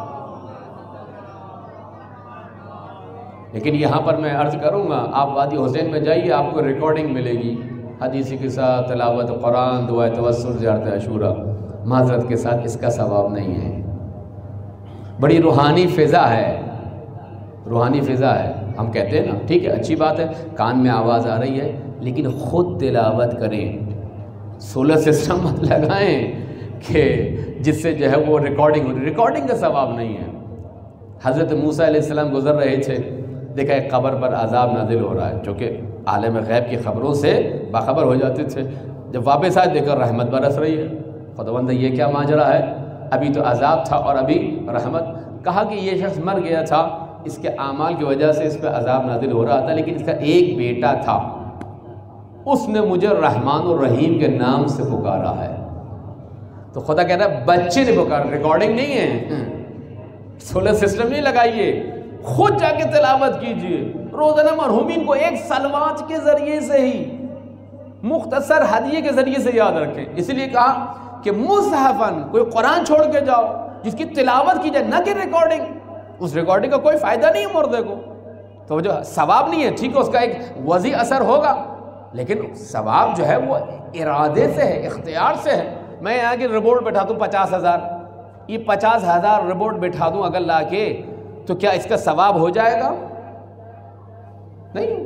لیکن یہاں پر میں عرض کروں گا، آپ وادی حسین میں جائیے، آپ کو ریکارڈنگ ملے گی حدیثی کے ساتھ، تلاوت قرآن، دعائے توسل، زیارت عاشورہ، معذرت کے ساتھ اس کا ثواب نہیں ہے۔ بڑی روحانی فضا ہے، روحانی فضا ہے، ہم کہتے ہیں نا، ٹھیک ہے اچھی بات ہے، کان میں آواز آ رہی ہے، لیکن خود تلاوت کریں، سولر سسٹم مت لگائیں کہ جس سے جو ہے وہ ریکارڈنگ کا ثواب نہیں ہے۔ حضرت موسیٰ علیہ السلام گزر رہے تھے، دیکھا ایک قبر پر عذاب نازل ہو رہا ہے، چونکہ عالم غیب کی خبروں سے باخبر ہو جاتے تھے۔ جب واپس آئے دیکھا رحمت برس رہی ہے، خداوند یہ کیا ماجرا ہے، ابھی تو عذاب تھا اور ابھی رحمت۔ کہا کہ یہ شخص مر گیا تھا، اس کے اعمال کی وجہ سے اس پہ عذاب نازل ہو رہا تھا، لیکن اس کا ایک بیٹا تھا، اس نے مجھے رحمان الرحیم کے نام سے پکارا ہے۔ تو خدا کہہ رہا ہے بچے نے پکارا، ریکارڈنگ نہیں ہے، سولر سسٹم نہیں لگائیے، خود جا کے تلاوت کیجئے۔ روزانہ مرحومین کو ایک سلوات کے ذریعے سے ہی، مختصر ہدیے کے ذریعے سے یاد رکھیں۔ اس لیے کہا کہ مصحفن، کوئی قرآن چھوڑ کے جاؤ جس کی تلاوت کی جائے، نہ کہ ریکارڈنگ، اس ریکارڈنگ کا کوئی فائدہ نہیں ہے مردے کو، تو جو ثواب نہیں ہے، ٹھیک ہے اس کا ایک وضعی اثر ہوگا، لیکن ثواب جو ہے وہ ارادے سے ہے، اختیار سے ہے۔ میں یہاں کی رپورٹ بٹھا دوں 50,000، یہ 50,000 رپورٹ بٹھا دوں اگر لا کے، تو کیا اس کا ثواب ہو جائے گا؟ نہیں۔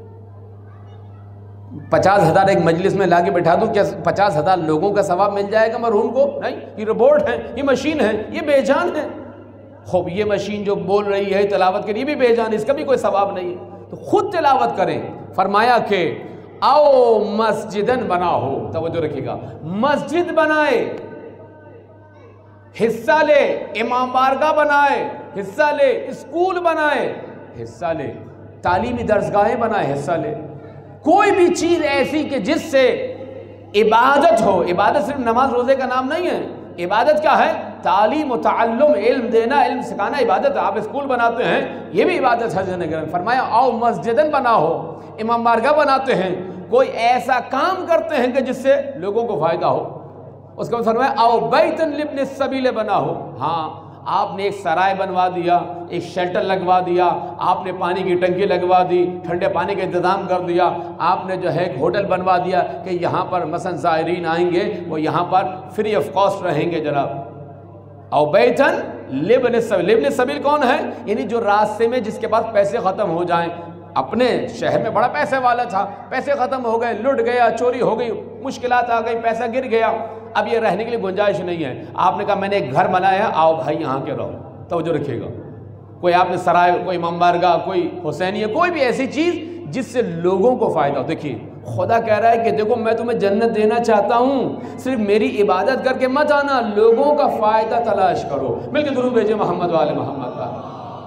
50,000 ایک مجلس میں لا کے بٹھا دوں، کیا 50,000 لوگوں کا ثواب مل جائے گا مرحوم کو؟ نہیں، یہ رپورٹ ہے، یہ مشین ہے، یہ بے جان ہے۔ خوب یہ مشین جو بول رہی ہے تلاوت کے لیے بھی بے جان، اس کا بھی کوئی ثواب نہیں ہے، تو خود تلاوت کریں۔ فرمایا کہ او مسجدن بنا ہو، توجہ رکھیے گا، مسجد بنائے، حصہ لے، امام بارگاہ بنائے، حصہ لے، اسکول بنائے، حصہ لے، تعلیمی درسگاہیں بنائے، حصہ لے، کوئی بھی چیز ایسی کہ جس سے عبادت ہو۔ عبادت صرف نماز روزے کا نام نہیں ہے، عبادت کیا ہے؟ تعلیم و تعلم، علم دینا، علم سکھانا عبادت ہے۔ آپ اسکول بناتے ہیں، یہ بھی عبادت ہے۔ فرمایا او مسجدن بنا ہو، امام بارگاہ بناتے ہیں، کوئی ایسا کام کرتے ہیں کہ جس سے لوگوں کو فائدہ ہو۔ اس کا فرمایا او بیتن لابن السبیل بنا ہو، ہاں آپ نے ایک سرائے بنوا دیا، ایک شیلٹر لگوا دیا، آپ نے پانی کی ٹنکی لگوا دی، ٹھنڈے پانی کا انتظام کر دیا، آپ نے جو ہے ایک ہوٹل بنوا دیا کہ یہاں پر مثلا زائرین آئیں گے وہ یہاں پر فری آف کاسٹ رہیں گے جناب۔ او بیتن لابن السبیل، لابن السبیل کون ہے؟ یعنی جو راستے میں جس کے پاس پیسے ختم ہو جائیں، اپنے شہر میں بڑا پیسے والا تھا، پیسے ختم ہو گئے، لٹ گیا، چوری ہو گئی، مشکلات آ گئی، پیسہ گر گیا، اب یہ رہنے کے لیے گنجائش نہیں ہے، آپ نے کہا میں نے ایک گھر بنایا، آؤ بھائی یہاں کے رہو۔ توجہ رکھیے گا، کوئی آپ نے سرائے، کوئی امام بارگاہ، کوئی حسینیہ، کوئی بھی ایسی چیز جس سے لوگوں کو فائدہ ہو۔ دیکھیے خدا کہہ رہا ہے کہ دیکھو میں تمہیں جنت دینا چاہتا ہوں، صرف میری عبادت کر کے مت آنا، لوگوں کا فائدہ تلاش کرو۔ مل کے درود بھیجے محمد و آل محمد کا۔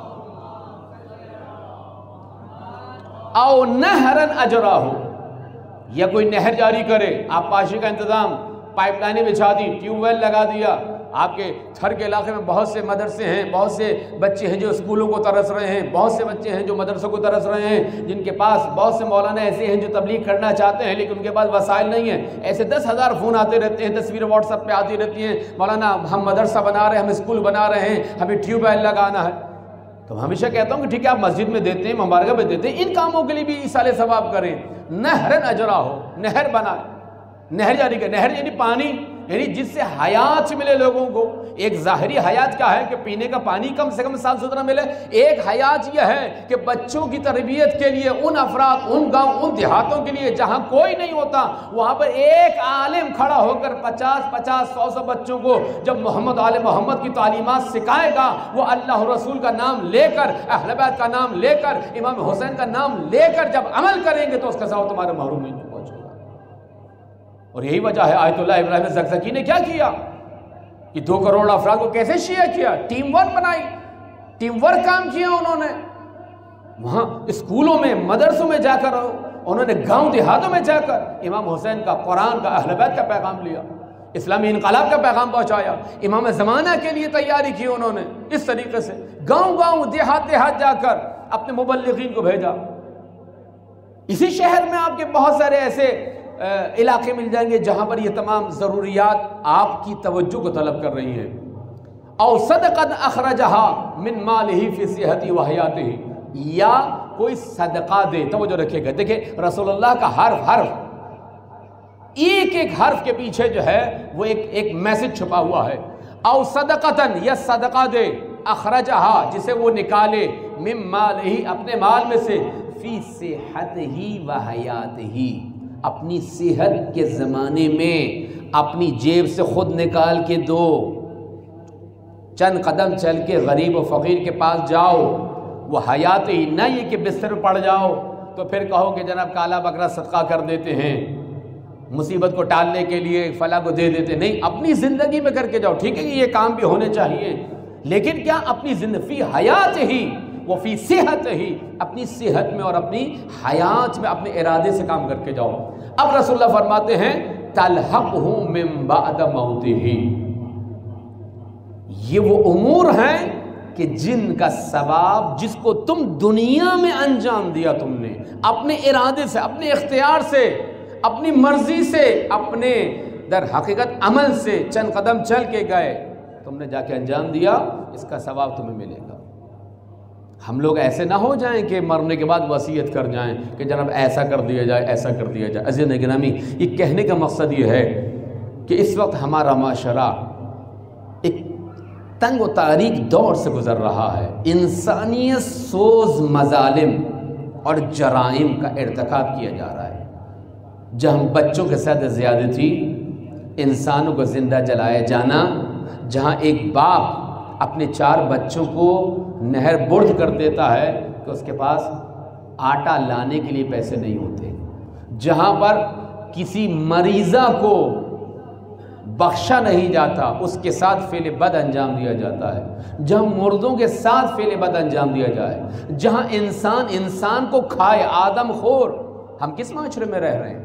او نہرن اجرا ہو، یا کوئی نہر جاری کرے، آپ پاشی کا انتظام، پائپ لائنیں بچھا دی، ٹیوب ویل لگا دیا، آپ کے تھر کے علاقے میں بہت سے مدرسے ہیں، بہت سے بچے ہیں جو اسکولوں کو ترس رہے ہیں، بہت سے بچے ہیں جو مدرسوں کو ترس رہے ہیں، جن کے پاس بہت سے مولانا ایسے ہیں جو تبلیغ کرنا چاہتے ہیں لیکن ان کے پاس وسائل نہیں ہیں۔ ایسے 10,000 فون آتے رہتے ہیں، تصویریں واٹس ایپ پہ آتی رہتی ہیں، مولانا ہم مدرسہ بنا رہے ہیں، ہم اسکول بنا رہے ہیں، ہمیں ٹیوب ویل لگانا ہے۔ تو ہمیشہ کہتا ہوں کہ ٹھیک ہے آپ مسجد میں دیتے ہیں، مبارکہ میں دیتے ہیں، ان کاموں کے لیے بھی ایصال ثواب کریں۔ نہرن اجرا ہو، نہر بنائے، نہر جاری کرے، نہر یعنی پانی، یعنی جس سے حیات ملے لوگوں کو۔ ایک ظاہری حیات کیا ہے کہ پینے کا پانی کم سے کم صاف ستھرا ملے، ایک حیات یہ ہے کہ بچوں کی تربیت کے لیے ان افراد، ان گاؤں، ان دیہاتوں کے لیے جہاں کوئی نہیں ہوتا، وہاں پر ایک عالم کھڑا ہو کر 50 100 بچوں کو جب محمد آل محمد کی تعلیمات سکھائے گا، وہ اللہ رسول کا نام لے کر، اہل بیت کا نام لے کر، امام حسین کا نام لے کر جب عمل کریں گے تو اس کا ثواب تمہارے محرومین کو پہنچے گا۔ اور یہی وجہ ہے آیت اللہ ابراہیم زکزکی نے کیا کیا کہ 2 کروڑ افراد کو کیسے شیعہ کیا، ٹیم ورک بنائی، ٹیم ورک کام کیا انہوں نے، وہاں اسکولوں میں، مدرسوں میں جا کر، انہوں نے گاؤں دیہاتوں میں جا کر امام حسین کا، قرآن کا، اہل بیت کا پیغام لیا، اسلامی انقلاب کا پیغام پہنچایا، امام زمانہ کے لیے تیاری کی انہوں نے، اس طریقے سے گاؤں دیہات جا کر اپنے مبلغین کو بھیجا۔ اسی شہر میں آپ کے بہت سارے ایسے علاقے مل جائیں گے جہاں پر یہ تمام ضروریات آپ کی توجہ کو طلب کر رہی ہیں۔ او صدقۃ اخرجہا من مالہ فی صحتہ و حیاتہ، یا کوئی صدقہ دے، توجہ رکھیے گا، دیکھیں رسول اللہ کا حرف ایک حرف کے پیچھے جو ہے وہ ایک میسج چھپا ہوا ہے۔ او صدقۃ، یا صدقہ دے، اخرجہا جسے وہ نکالے، من مالہ اپنے مال میں سے، فی صحتہ و حیاتہ اپنی صحت کے زمانے میں اپنی جیب سے خود نکال کے دو، چند قدم چل کے غریب و فقیر کے پاس جاؤ، وہ حیات ہی، نہ یہ کہ بستر پڑ جاؤ تو پھر کہو کہ جناب کالا بکرا صدقہ کر دیتے ہیں، مصیبت کو ٹالنے کے لیے فلاں کو دے دیتے، نہیں، اپنی زندگی میں کر کے جاؤ۔ ٹھیک ہے کہ یہ کام بھی ہونے چاہیے، لیکن کیا اپنی زندگی، فی حیات ہی وہ فی صحت ہی، اپنی صحت میں اور اپنی حیات میں اپنے ارادے سے کام کر کے جاؤ۔ اب رسول اللہ فرماتے ہیں تلحقہ من بعد موتہ، یہ وہ امور ہیں کہ جن کا ثواب، جس کو تم دنیا میں انجام دیا، تم نے اپنے ارادے سے، اپنے اختیار سے، اپنی مرضی سے، اپنے در حقیقت عمل سے چند قدم چل کے گئے، تم نے جا کے انجام دیا، اس کا ثواب تمہیں ملے گا۔ ہم لوگ ایسے نہ ہو جائیں کہ مرنے کے بعد وصیت کر جائیں کہ جناب ایسا کر دیا جائے، ایسا کر دیا جائے۔ عزیزان گرامی، یہ کہنے کا مقصد یہ ہے کہ اس وقت ہمارا معاشرہ ایک تنگ و تاریک دور سے گزر رہا ہے، انسانیت سوز مظالم اور جرائم کا ارتکاب کیا جا رہا ہے، جہاں بچوں کے ساتھ زیادتی، انسانوں کو زندہ جلایا جانا، جہاں ایک باپ اپنے 4 بچوں کو نہر برد کر دیتا ہے کہ اس کے پاس آٹا لانے کے لیے پیسے نہیں ہوتے، جہاں پر کسی مریضہ کو بخشا نہیں جاتا، اس کے ساتھ فعل بد انجام دیا جاتا ہے، جہاں مردوں کے ساتھ فعل بد انجام دیا جائے، جہاں انسان کو کھائے، آدم خور، ہم کس معاشرے میں رہ رہے ہیں؟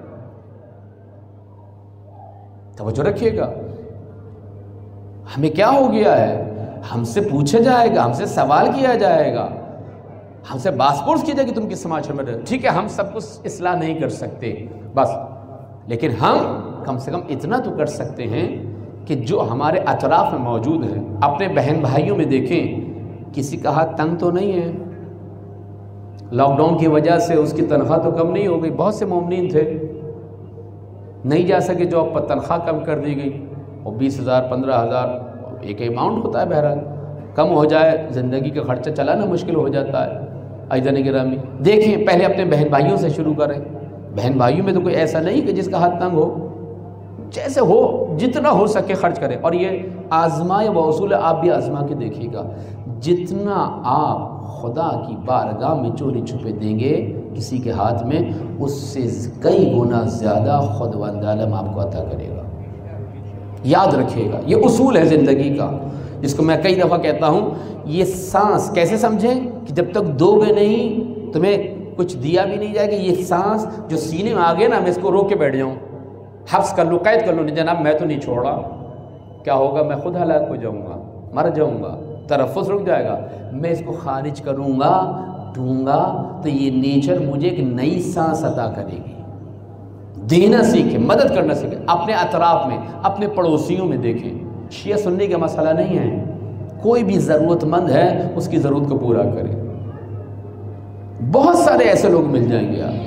توجہ رکھیے گا، ہمیں کیا ہو گیا ہے؟ ہم سے پوچھا جائے گا، ہم سے سوال کیا جائے گا، ہم سے باس پرس کیا جائے کہ تم کس معاشرے میں رہے۔ ٹھیک ہے، ہم سب کچھ اصلاح نہیں کر سکتے بس، لیکن ہم کم سے کم اتنا تو کر سکتے ہیں کہ جو ہمارے اطراف میں موجود ہیں، اپنے بہن بھائیوں میں دیکھیں، کسی کا ہاتھ تنگ تو نہیں ہے، لاک ڈاؤن کی وجہ سے اس کی تنخواہ تو کم نہیں ہو گئی، بہت سے مومنین تھے نہیں جا سکے جاب پر، تنخواہ کم کر دی گئی، اور 20,000 15,000 ایک اماؤنٹ ہوتا ہے، بہرحال کم ہو جائے زندگی کا خرچہ چلانا مشکل ہو جاتا ہے۔ عزیزان گرامی، دیکھیں پہلے اپنے بہن بھائیوں سے شروع کریں، بہن بھائیوں میں تو کوئی ایسا نہیں کہ جس کا ہاتھ تنگ ہو، جیسے ہو جتنا ہو سکے خرچ کریں، اور یہ آزمائے و اصول آپ بھی آزما کے دیکھیے گا، جتنا آپ خدا کی بارگاہ میں چوری چھپے دیں گے کسی کے ہاتھ میں، اس سے کئی گنا زیادہ خود وند عالم آپ کو عطا کرے گا۔ یاد رکھیے گا، یہ اصول ہے زندگی کا، جس کو میں کئی دفعہ کہتا ہوں، یہ سانس کیسے سمجھیں کہ جب تک دو گے نہیں تمہیں کچھ دیا بھی نہیں جائے گا، یہ سانس جو سینے میں آ گیا نا، میں اس کو روک کے بیٹھ جاؤں، حبس کر لوں، قید کر لوں، نہیں جناب میں تو نہیں چھوڑ رہا، کیا ہوگا؟ میں خود ہلاک ہو جاؤں گا، مر جاؤں گا، تنفس رک جائے گا، میں اس کو خارج کروں گا، دوں گا، تو یہ نیچر مجھے ایک نئی سانس عطا کرے گی۔ دینا سیکھیں، مدد کرنا سیکھیں، اپنے اطراف میں، اپنے پڑوسیوں میں دیکھیں۔ شیعہ سنی کا مسئلہ نہیں ہے، کوئی بھی ضرورت مند ہے اس کی ضرورت کو پورا کرے۔ بہت سارے ایسے لوگ مل جائیں گے آپ،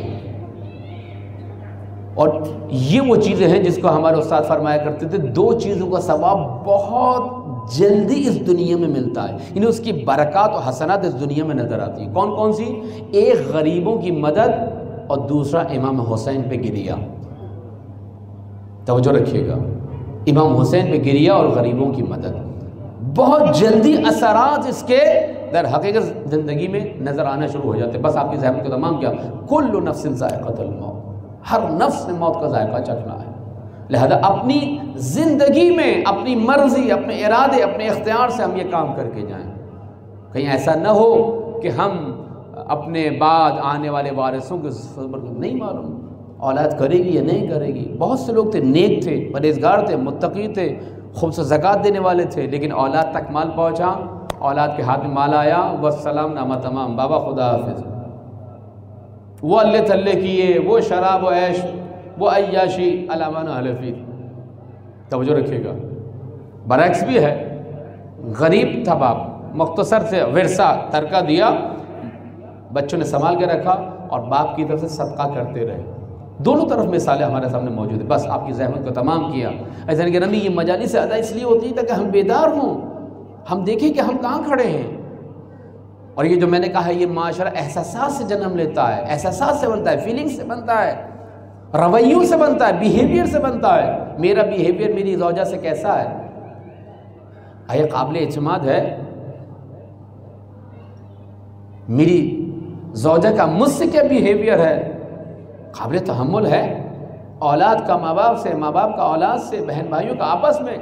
اور یہ وہ چیزیں ہیں جس کو ہمارے استاد فرمایا کرتے تھے، دو چیزوں کا ثواب بہت جلدی اس دنیا میں ملتا ہے، یعنی اس کی برکات و حسنات اس دنیا میں نظر آتی ہیں۔ کون کون سی؟ ایک غریبوں کی مدد، اور دوسرا امام حسین پہ گریہ۔ توجہ رکھیے گا، امام حسین پہ گریہ اور غریبوں کی مدد، بہت جلدی اثرات اس کے در حقیقت زندگی میں نظر آنا شروع ہو جاتے ہیں۔ بس آپ کی زحمت کو تمام کیا، کل نفس ذائقۃ الموت، ہر نفس نے موت کا ذائقہ چکھنا ہے، لہذا اپنی زندگی میں اپنی مرضی، اپنے ارادے، اپنے اختیار سے ہم یہ کام کر کے جائیں۔ کہیں ایسا نہ ہو کہ ہم اپنے بعد آنے والے وارثوں کے نہیں معلوم اولاد کرے گی یا نہیں کرے گی۔ بہت سے لوگ تھے، نیک تھے، پرہیزگار تھے، متقی تھے، خوب سے زکوٰۃ دینے والے تھے، لیکن اولاد تک مال پہنچا، اولاد کے ہاتھ میں مال آیا، والسلام نامہ تمام، بابا خدا حافظ۔ وہ اللہ تھلے کیے، وہ شراب و عیش، وہ عیاشی، علامہ حلفی۔ توجہ رکھیے گا، برعکس بھی ہے، غریب تھا باپ، مختصر سے ورثہ ترکہ دیا، بچوں نے سنبھال کے رکھا، اور باپ کی طرف سے صدقہ کرتے رہے۔ دونوں طرف مثالیں ہمارے سامنے موجود ہیں، بس آپ کی زحمت کو تمام کیا۔ ایسا نہیں کہ نبی یہ مجالس سے ادا اس لیے ہوتی ہے تاکہ ہم بیدار ہوں، ہم دیکھیں کہ ہم کہاں کھڑے ہیں۔ اور یہ جو میں نے کہا ہے، یہ معاشرہ احساسات سے جنم لیتا ہے، احساسات سے بنتا ہے، فیلنگ سے بنتا ہے، رویوں سے بنتا ہے، بیہیویئر سے بنتا ہے۔ میرا بیہیویئر میری زوجہ سے کیسا ہے؟ آیا قابل اعتماد ہے؟ میری زوجہ کا مجھ سے کیا بیہیویئر ہے؟ قابل تحمل ہے؟ اولاد کا ماں باپ سے، ماں باپ کا اولاد سے، بہن بھائیوں کا آپس میں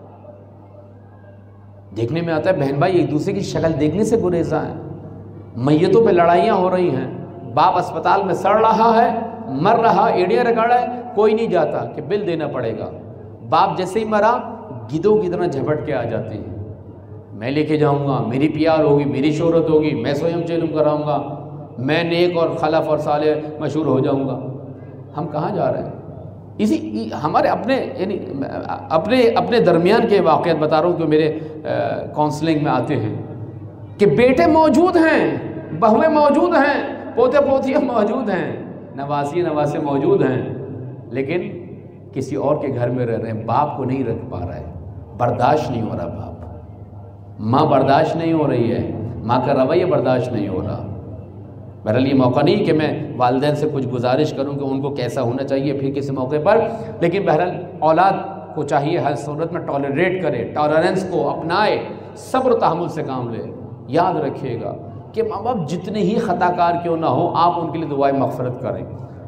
دیکھنے میں آتا ہے بہن بھائی ایک دوسرے کی شکل دیکھنے سے گریزاں ہیں، میتوں پہ لڑائیاں ہو رہی ہیں، باپ اسپتال میں سڑ رہا ہے، مر رہا، ایڑیاں رگڑ رہا ہے، کوئی نہیں جاتا کہ بل دینا پڑے گا۔ باپ جیسے ہی مرا، گدوں کی طرح جھپٹ کے آ جاتے ہیں، میں لے کے جاؤں گا، میری پیار ہوگی، میری شہرت ہوگی، میں سویم چیلم کراؤں گا، میں نیک اور خلف اور صالح مشہور ہو جاؤں گا۔ ہم کہاں جا رہے ہیں؟ اسی ہمارے اپنے یعنی اپنے درمیان کے واقعات بتا رہا ہوں کہ میرے کاؤنسلنگ میں آتے ہیں کہ بیٹے موجود ہیں، بہویں موجود ہیں، پوتے پوتیاں موجود ہیں، نواسیے نواسے موجود ہیں، لیکن کسی اور کے گھر میں رہ رہے ہیں، باپ کو نہیں رکھ پا رہا ہے، برداشت نہیں ہو رہا باپ، ماں برداشت نہیں ہو رہی ہے، ماں کا رویہ برداشت نہیں ہو رہا۔ بہرحال یہ موقع نہیں کہ میں والدین سے کچھ گزارش کروں کہ ان کو کیسا ہونا چاہیے پھر کسی موقع پر، لیکن بہرحال اولاد کو چاہیے ہر صورت میں ٹالریٹ کرے، ٹالرنس کو اپنائے، صبر و تحمل سے کام لے۔ یاد رکھیے گا کہ ماں باپ جتنے ہی خطا کار کیوں نہ ہو، آپ ان کے لیے دعائیں مغفرت کریں۔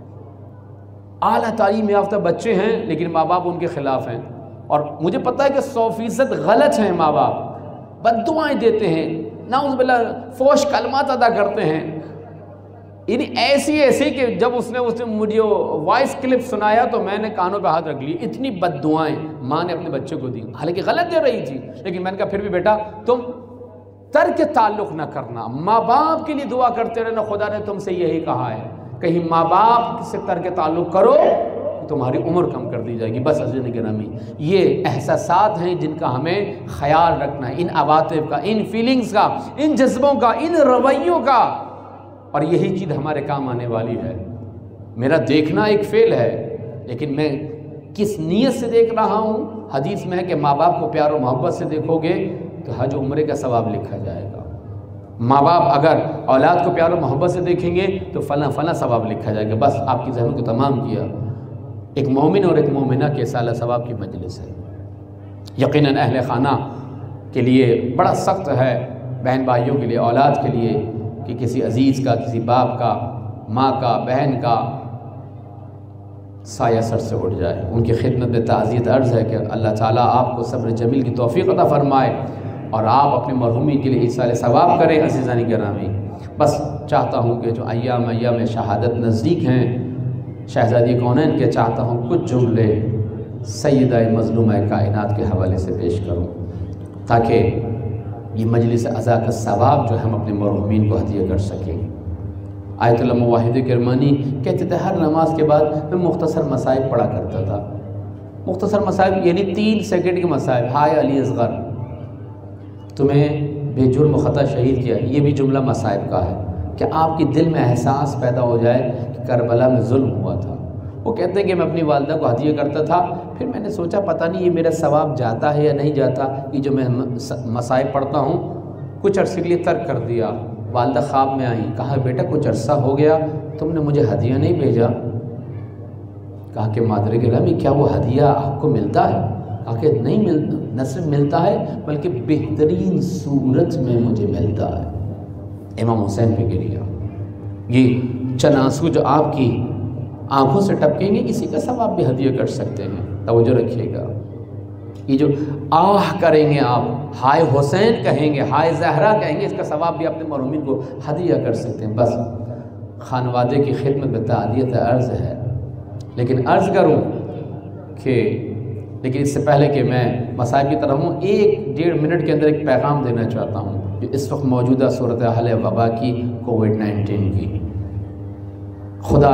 اعلیٰ تعلیم یافتہ بچے ہیں لیکن ماں باپ ان کے خلاف ہیں، اور مجھے پتہ ہے کہ 100% غلط ہیں، ماں باپ بد دعائیں دیتے ہیں، نعوذ باللہ فوش کلمات ادا کرتے ہیں، یعنی ایسی کہ جب اس نے مجھے وائس کلپ سنایا تو میں نے کانوں پہ ہاتھ رکھ لی، اتنی بد دعائیں ماں نے اپنے بچے کو دی، حالانکہ غلط دے رہی تھی، لیکن میں نے کہا پھر بھی بیٹا تم ترک تعلق نہ کرنا، ماں باپ کے لیے دعا کرتے رہنا، خدا نے تم سے یہی کہا ہے، کہیں ماں باپ سے ترک تعلق کرو تمہاری عمر کم کر دی جائے گی۔ بس عزیزان گرامی، یہ احساسات ہیں جن کا ہمیں خیال رکھنا ہے، ان عواطف کا، ان فیلنگز کا، ان جذبوں کا، ان رویوں کا، اور یہی چیز ہمارے کام آنے والی ہے۔ میرا دیکھنا ایک فعل ہے، لیکن میں کس نیت سے دیکھ رہا ہوں؟ حدیث میں ہے کہ ماں باپ کو پیار و محبت سے دیکھو گے تو حج و عمرے کا ثواب لکھا جائے گا۔ ماں باپ اگر اولاد کو پیار و محبت سے دیکھیں گے تو فلاں فلاں ثواب لکھا جائے گا۔ بس آپ کی ذہن کو تمام کیا، ایک مومن اور ایک مومنہ کے سالہ ثواب کی مجلس ہے۔ یقیناً اہل خانہ کے لیے بڑا سخت ہے، بہن بھائیوں کے لیے، اولاد کے لیے، کہ کسی عزیز کا، کسی باپ کا، ماں کا، بہن کا سایہ سر سے اٹھ جائے۔ ان کی خدمت میں تعزیت عرض ہے کہ اللہ تعالیٰ آپ کو صبر جمیل کی توفیق عطا فرمائے، اور آپ اپنے مرحومین کے لیے ایصال ثواب کریں۔ عزیزان گرامی، بس چاہتا ہوں کہ جو ایام شہادت نزدیک ہیں، شہزادی کونین کے چاہتا ہوں کچھ جملے سیدہ مظلومہ کائنات کے حوالے سے پیش کروں، تاکہ یہ مجلس عزا کا ثواب جو ہم اپنے مرحومین کو ہدیہ کر سکیں۔ آیت اللہ مواحد کرمانی کہتے تھے ہر نماز کے بعد میں مختصر مصائب پڑھا کرتا تھا۔ مختصر مصائب یعنی 3 سیکنڈ کے مصائب، ہائے علی اصغر تمہیں بے جرم خطا شہید کیا، یہ بھی جملہ مصائب کا ہے کہ آپ کے دل میں احساس پیدا ہو جائے کہ کربلا میں ظلم ہوا تھا۔ وہ کہتے ہیں کہ میں اپنی والدہ کو ہدیہ کرتا تھا، پھر میں نے سوچا پتہ نہیں یہ میرا ثواب جاتا ہے یا نہیں جاتا، یہ جو میں مصائب پڑھتا ہوں، کچھ عرصے کے لیے ترک کر دیا۔ والدہ خواب میں آئیں، کہا بیٹا کچھ عرصہ ہو گیا تم نے مجھے ہدیہ نہیں بھیجا۔ کہا کہ مادر گرامی کیا وہ ہدیہ آپ کو ملتا ہے؟ کہا کہ نہیں ملتا، نہ صرف ملتا ہے بلکہ بہترین صورت میں مجھے ملتا ہے۔ امام حسین پہ گریا، یہ چند آنسو جو آپ کی آنکھوں سے ٹپکیں گے کسی کا ثواب بھی ہدیہ کر سکتے ہیں، توجہ رکھیے گا۔ یہ جو آہ کریں گے آپ، ہائے حسین کہیں گے، ہائے زہرا کہیں گے، اس کا ثواب بھی اپنے مرحومین کو ہدیہ کر سکتے ہیں۔ بس خانوادے کی خدمت میں تعدیت عرض ہے، لیکن عرض کروں کہ لیکن اس سے پہلے کہ میں مسائل کی طرف ہوں، 1-1.5 منٹ کے اندر ایک پیغام دینا چاہتا ہوں جو اس وقت موجودہ صورتحال وبا کی، کووڈ-19 کی۔ خدا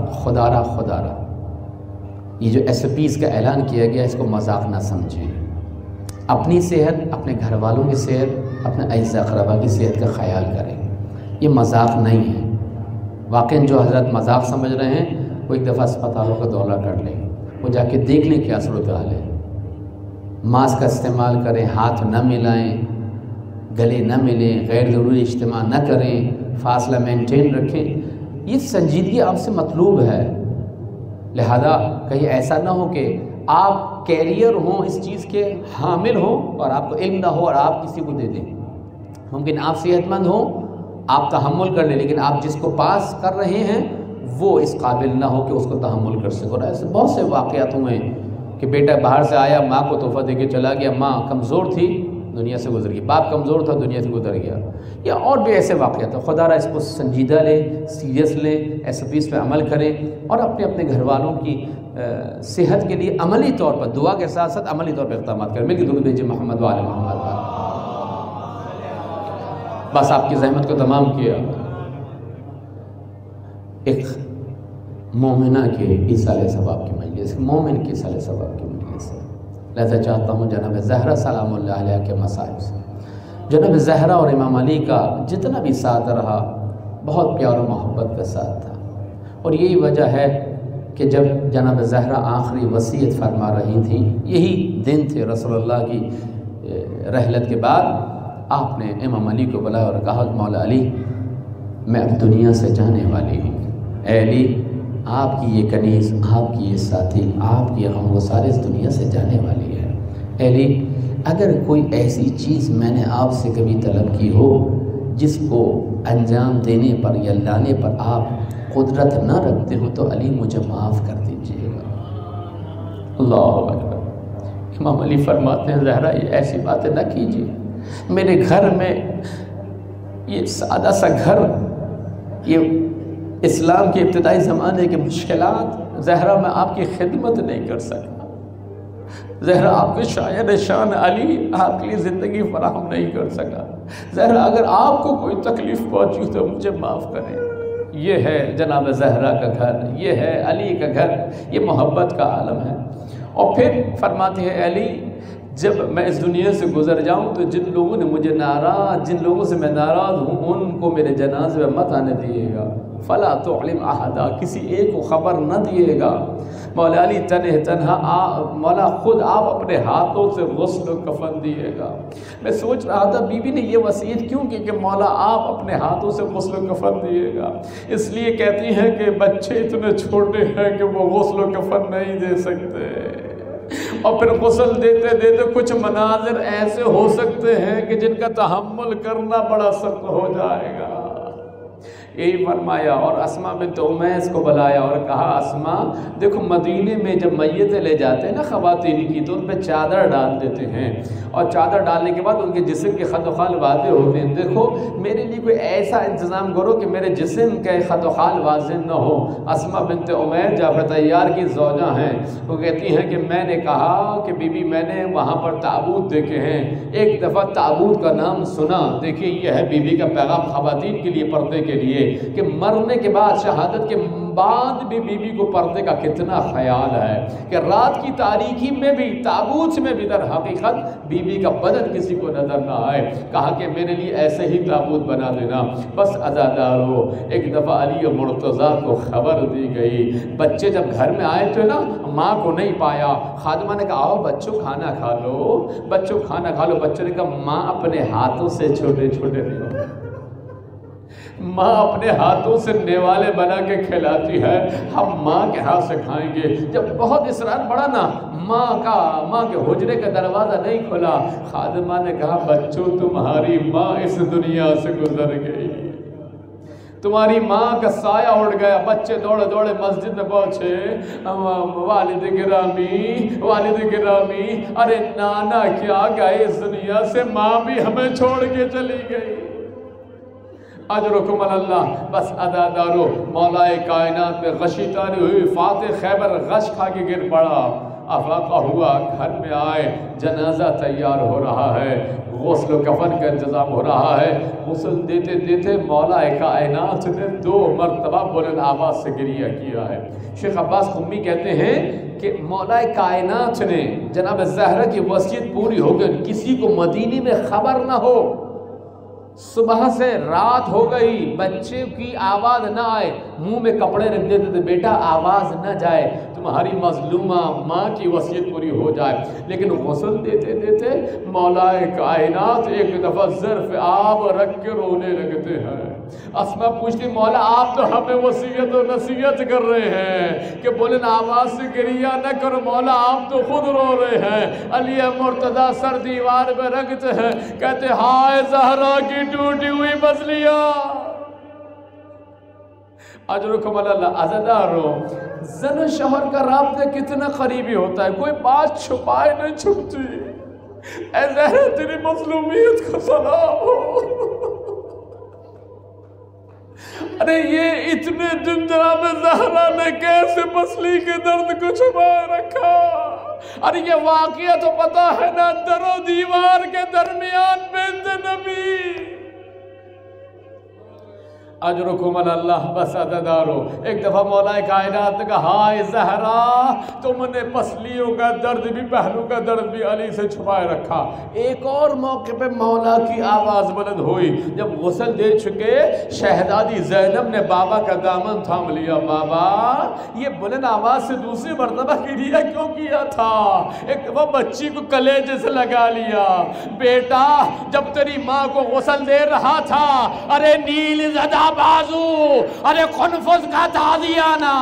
را یہ جو SOPs کا اعلان کیا گیا اس کو مذاق نہ سمجھیں۔ اپنی صحت، اپنے گھر والوں کی صحت، اپنے اعزاء اقربا کی صحت کا خیال کریں، یہ مذاق نہیں ہے۔ واقعاً جو حضرات مذاق سمجھ رہے ہیں وہ ایک دفعہ اسپتالوں کا دورہ کر لیں، وہ جا کے دیکھ لیں کیا صورتحال ہے۔ ماسک کا استعمال کریں، ہاتھ نہ ملائیں، گلے نہ ملیں، غیر ضروری اجتماع نہ کریں، فاصلہ مینٹین رکھیں۔ یہ سنجیدگی آپ سے مطلوب ہے، لہذا کہیں ایسا نہ ہو کہ آپ کیریئر ہوں اس چیز کے، حامل ہوں اور آپ کو علم نہ ہو اور آپ کسی کو دے دیں۔ ممکن آپ صحت مند ہوں، آپ تحمل کر لیں، لیکن آپ جس کو پاس کر رہے ہیں وہ اس قابل نہ ہو کہ اس کو تحمل کر سکے۔ اور ایسے بہت سے واقعات ہوئے ہیں کہ بیٹا باہر سے آیا، ماں کو تحفہ دے کے چلا گیا، ماں کمزور تھی دنیا سے گزر گئی، باپ کمزور تھا دنیا سے گزر گیا، یا اور بھی ایسے واقعات ہیں۔ خدا را اس کو سنجیدہ لیں، سیریس لیں، SOPs پہ عمل کریں اور اپنے گھر والوں کی صحت کے لیے عملی طور پر دعا کے ساتھ ساتھ عملی طور پر اقدامات کریں۔ مل کے درود بھیجیے محمد وعلی محمد۔ بس آپ کی زحمت کو تمام کیا۔ ایک مومنہ کے ایصال ثواب کی مجلس، مومن کے ایصال ثواب کی مجلس ہے، لہذا چاہتا ہوں جناب زہرا سلام اللہ علیہ کے مصائب سے، جناب زہرا اور امام علی کا جتنا بھی ساتھ رہا بہت پیار و محبت کا ساتھ تھا، اور یہی وجہ ہے کہ جب جناب زہرا آخری وصیت فرما رہی تھیں، یہی دن تھے رسول اللہ کی رحلت کے بعد، آپ نے امام علی کو بلایا اور کہا مولا علی میں اب دنیا سے جانے والی ہوں، اے علی آپ کی یہ کنیز، آپ کی یہ ساتھی، آپ کی غم گسار اس دنیا سے جانے والی ہے۔ اے علی اگر کوئی ایسی چیز میں نے آپ سے کبھی طلب کی ہو جس کو انجام دینے پر یا لانے پر آپ قدرت نہ رکھتے ہو تو علی مجھے معاف کر دیجیے گا۔ اللہ اکبر۔ امام علی فرماتے ہیں زہرا یہ ایسی باتیں نہ کیجیے، میرے گھر میں یہ سادہ سا گھر، یہ اسلام کے ابتدائی زمانے کے مشکلات، زہرا میں آپ کی خدمت نہیں کر سکتا، زہرا آپ کے شاعر شان علی آپ کے لیے زندگی فراہم نہیں کر سکا، زہرا اگر آپ کو کوئی تکلیف پہنچی تو مجھے معاف کریں۔ یہ ہے جناب زہرا کا گھر، یہ ہے علی کا گھر، یہ محبت کا عالم ہے۔ اور پھر فرماتے ہیں علی جب میں اس دنیا سے گزر جاؤں تو جن لوگوں نے مجھے جن لوگوں سے میں ناراض ہوں ان کو میرے جنازے میں مت آنے دیے گا، فلا تعلم احدا، کسی ایک کو خبر نہ دیے گا۔ مولا علی تنہا مولا خود آپ اپنے ہاتھوں سے غسل و کفن دیے گا۔ میں سوچ رہا تھا بی بی نے یہ وصیت کیوں کی کہ مولا آپ اپنے ہاتھوں سے غسل و کفن دیے گا؟ اس لیے کہتی ہیں کہ بچے اتنے چھوٹے ہیں کہ وہ غسل و کفن نہیں دے سکتے، اور پھر غسل دیتے دیتے کچھ مناظر ایسے ہو سکتے ہیں کہ جن کا تحمل کرنا بڑا سخت ہو جائے گا۔ یہی فرمایا اور اسما بنت امیس کو بلایا اور کہا اسما دیکھو مدینے میں جب میتیں لے جاتے ہیں نا خواتین کی تو ان پہ چادر ڈال دیتے ہیں اور چادر ڈالنے کے بعد ان کے جسم کے خط و خال واضح ہوتے ہیں، دیکھو میرے لیے کوئی ایسا انتظام کرو کہ میرے جسم کے خط و خال واضح نہ ہو۔ اسما بنت امیس جعفر طیار کی زوجہ ہیں، وہ کہتی ہیں کہ میں نے کہا کہ بی بی میں نے وہاں پر تابوت دیکھے ہیں، ایک دفعہ تابوت کا نام سنا۔ دیکھیے یہ ہے بی بی کا پیغام خواتین کے لیے، پردے کے لیے، کہ مرنے کے بعد شہادت کے بعد بھی بی بی کو پردے کا کتنا خیال ہے کہ رات کی تاریکی میں بھی تابوت میں بھی در حقیقت بی بی کا بدن کسی کو نظر نہ آئے۔ کہا کہ میرے لیے ایسے ہی تابوت بنا دینا۔ بس عزادارو ایک دفعہ علی و مرتضیٰ کو خبر دی گئی، بچے جب گھر میں آئے تھے نا ماں کو نہیں پایا، خادمہ نے کہا آؤ بچوں کھانا کھا لو، بچوں کھانا کھا لو۔ بچوں نے کہا ماں اپنے ہاتھوں سے چھوٹے چھوٹے نہیں ہوتے، ماں اپنے ہاتھوں سے نیوالے بنا کے کھلاتی ہے، ہم ماں کے ہاتھ سے کھائیں گے۔ جب بہت اصرار بڑھا نا ماں کے حجرے کا دروازہ نہیں کھلا، خادمہ نے کہا بچوں تمہاری ماں اس دنیا سے گزر گئی، تمہاری ماں کا سایہ اڑ گیا۔ بچے دوڑے دوڑے مسجد میں پہنچے، والد گرامی ارے نانا کیا گئے اس دنیا سے، ماں بھی ہمیں چھوڑ کے چلی گئی۔ اجرکم اللہ۔ بس عزادارو مولا کائنات میں غشی طاری ہوئی، فاتح خیبر غش کھا کے گر پڑا، افاقہ ہوا، گھر میں آئے، جنازہ تیار ہو رہا ہے، غسل و کفن کا انتظام ہو رہا ہے۔ غسل دیتے دیتے مولا کائنات نے 2 مرتبہ بلند آواز سے گریہ کیا ہے۔ شیخ عباس قمی کہتے ہیں کہ مولا کائنات نے جناب زہرا کی وصیت پوری ہو گئی، کسی کو مدینے میں خبر نہ ہو، صبح سے رات ہو گئی، بچے کی آواز نہ آئے، منہ میں کپڑے رکھ دیتے تھے بیٹا آواز نہ جائے، تمہاری مظلومہ ماں کی وصیت پوری ہو جائے۔ لیکن غسل دیتے دیتے مولا کائنات ایک دفعہ ظرف آب رکھ کے رونے لگتے ہیں۔ اسما پوچھتی مولا آپ تو ہمیں وصیت و نصیحت کر رہے ہیں کہ بلند آواز سے گریہ نہ کرو، مولا آپ تو خود رو رہے ہیں۔ علی مرتضیٰ سر دیوار پہ رکھتے ہیں، کہتے ہائے زہرا کی ٹوٹی ہوئی مزلیاں۔ اجرکم اللہ۔ عزادارو زن و شوہر کا رابطہ کتنا قریبی ہوتا ہے، کوئی بات چھپائے نہیں چھپتی۔ اے زہرا تیری مظلومیت کا سلام ہو، ارے یہ اتنے دن جناب زہرا نے کیسے پسلی کے درد کو چھپائے رکھا، ارے یہ واقعہ تو پتا ہے نا، در و دیوار کے درمیان بنت نبی۔ اجرکم اللہ۔ بس عزادارو ایک دفعہ مولا کائنات نے کہا ہائے زہرا تم نے پسلیوں کا درد بھی پہلو کا درد بھی علی سے چھپائے رکھا۔ ایک اور موقع پہ مولا کی آواز بلند ہوئی، جب غسل دے چکے شہزادی زینب نے بابا کا دامن تھام لیا، بابا یہ بلند آواز سے دوسری مرتبہ گریہ کیوں کیا تھا؟ ایک دفعہ بچی کو کلیجے سے لگا لیا، بیٹا جب تیری ماں کو غسل دے رہا تھا، ارے نیل زدہ بازو، ارے خنفذ کا تعزیانہ۔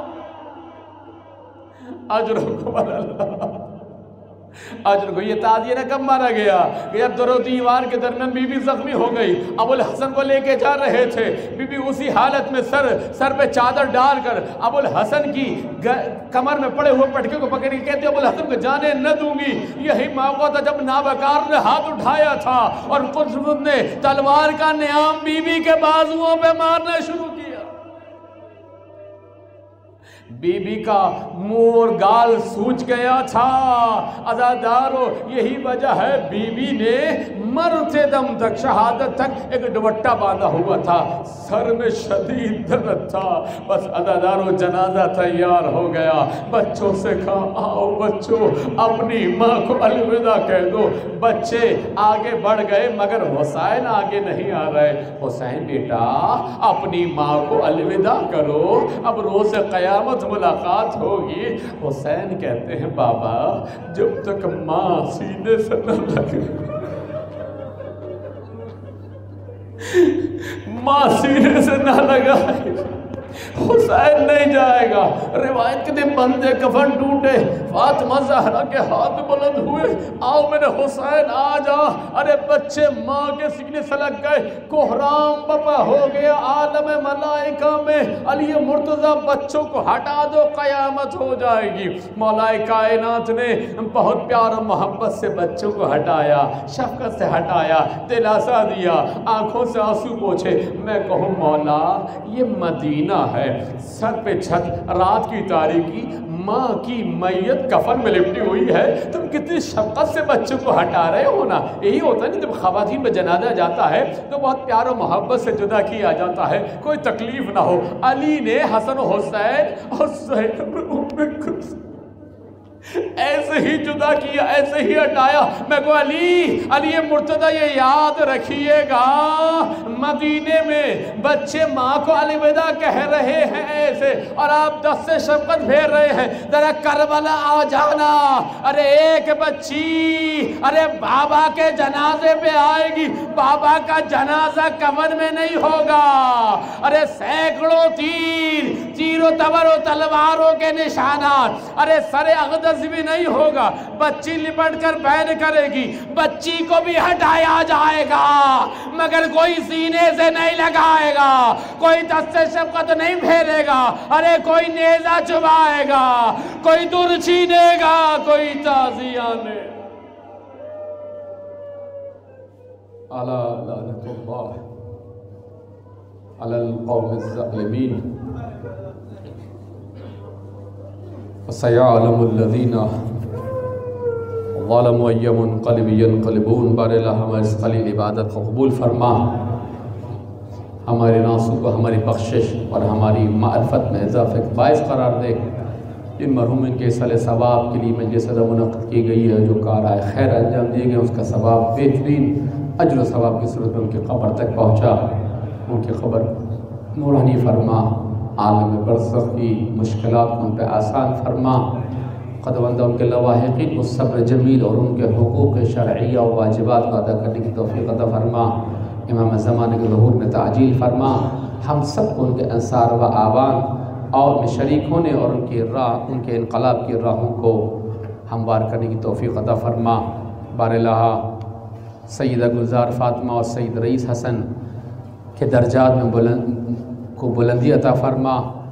اجرکم اللہ۔ اجر کو یہ تعزیہ کب مارا گیا کہ جب در و دیوار کے درمیان بی بی زخمی ہو گئی، ابو الحسن کو لے کے جا رہے تھے، بی بی اسی حالت میں سر پہ چادر ڈال کر ابو الحسن کی کمر میں پڑے ہوئے پٹکے کو پکڑ کے کہتے ابو الحسن کو جانے نہ دوں گی۔ یہی موقع تھا جب نابکار نے ہاتھ اٹھایا تھا اور قطب نے تلوار کا نیام بی بی کے بازوؤں پہ مارنا شروع کیا۔ بی بی کا منہ اور گال سوج گیا تھا۔ عزادارو یہی وجہ ہے بی بی نے مرتے دم تک شہادت تک ایک دوپٹہ باندھا ہوا تھا، سر میں شدید درد تھا۔ بس عزادارو جنازہ تیار ہو گیا، بچوں سے کہا آؤ بچوں اپنی ماں کو الوداع کہہ دو۔ بچے آگے بڑھ گئے مگر حسین آگے نہیں آ رہے۔ حسین بیٹا اپنی ماں کو الوداع کرو، اب روز قیامت ملاقات ہوگی۔ حسین کہتے ہیں بابا جب تک ماں سینے سے نہ لگے، ماں سینے سے نہ لگائے حسین نہیں جائے گا۔ روایت کے دن بندے کفن ٹوٹے، فاطمہ زہرا کے ہاتھ بلند ہوئے، آؤ میرے حسین آ جا۔ ارے بچے ماں کے سینے سے لگ گئے، کوہرام بپا ہو گیا عالم ملائکہ میں۔ علی مرتضیٰ بچوں کو ہٹا دو، قیامت ہو جائے گی۔ مولا کائنات نے بہت پیار و محبت سے بچوں کو ہٹایا، شفقت سے ہٹایا، دلاسا دیا، آنکھوں سے آنسو پوچھے۔ میں کہوں مولا یہ مدینہ ہے، سر پہ چھت، رات کی تاریکی، ماں کی میت کفن میں لپٹی ہوئی ہے، تم کتنی شفقت سے بچوں کو ہٹا رہے ہو نا۔ یہی ہوتا ہے نا جب خواتین پہ جنازہ جاتا ہے تو بہت پیار و محبت سے جدا کیا جاتا ہے، کوئی تکلیف نہ ہو۔ علی نے حسن و حسین اور زینب ام کلثوم ایسے ہی جدا کیا، ایسے ہی ہٹایا۔ میں کو علی مرتضیٰ یہ یاد رکھیے گا، مدینے میں بچے ماں کو الوداع کہہ رہے ہیں ایسے، اور آپ دست سے شفقت پھیر رہے ہیں، ذرا کربلا آ جانا۔ ارے ایک بچی ارے بابا کے جنازے پہ آئے گی، بابا کا جنازہ کفن میں نہیں ہوگا۔ ارے سینکڑوں تیر و تبر و تلواروں کے نشانات، ارے سر اقدس بھی نہیں ہوگا، بچی لپٹ کر بین کرے گی، بچی کو بھی ہٹایا جائے گا، مگر کوئی سینے سے نہیں لگائے گا، کوئی دست شفقت نہیں پھیرے گا، ارے کوئی نیزہ چبائے گا، کوئی در چھینے گا، کوئی تعزیانے۔ الا لعنت اللہ علی القوم الظالمین وَسَيَعْلَمُ الَّذِينَ ظَلَمُوا أَيَّ مُنْقَلِبٍ يَنْقَلِبُونَ۔ بار اللہ ہماری اس قلیل عبادت کو قبول فرما، ہمارے ناسوں کو ہماری بخشش اور ہماری معرفت میں اضافے کا باعث قرار دے۔ ان مرحومین کے صالح ثواب کے لیے مجلس عظم منعقد کی گئی ہے، جو کارائے خیر انجام دیے گئے اس کا ثواب بہترین اجر و ثواب کی صورت میں ان کی قبر تک پہنچا، ان کی قبر نورانی فرما، عالم برزخ کی مشکلات کو ان پہ آسان فرما، خداوندہ ان کے لواحقین کو صبر جمیل اور ان کے حقوق شرعیہ و واجبات کو ادا کرنے کی توفیق عطا فرما، امام زمانے کے ظہور میں تعجیل فرما، ہم سب کو ان کے انصار و آوان اور میں شریک ہونے اور ان کی راہ، ان کے انقلاب کی راہوں کو ہموار کرنے کی توفیق عطا فرما۔ بار الہ سیدہ گلزار فاطمہ اور سید رئیس حسن کے درجات میں بلندی عطا فرما۔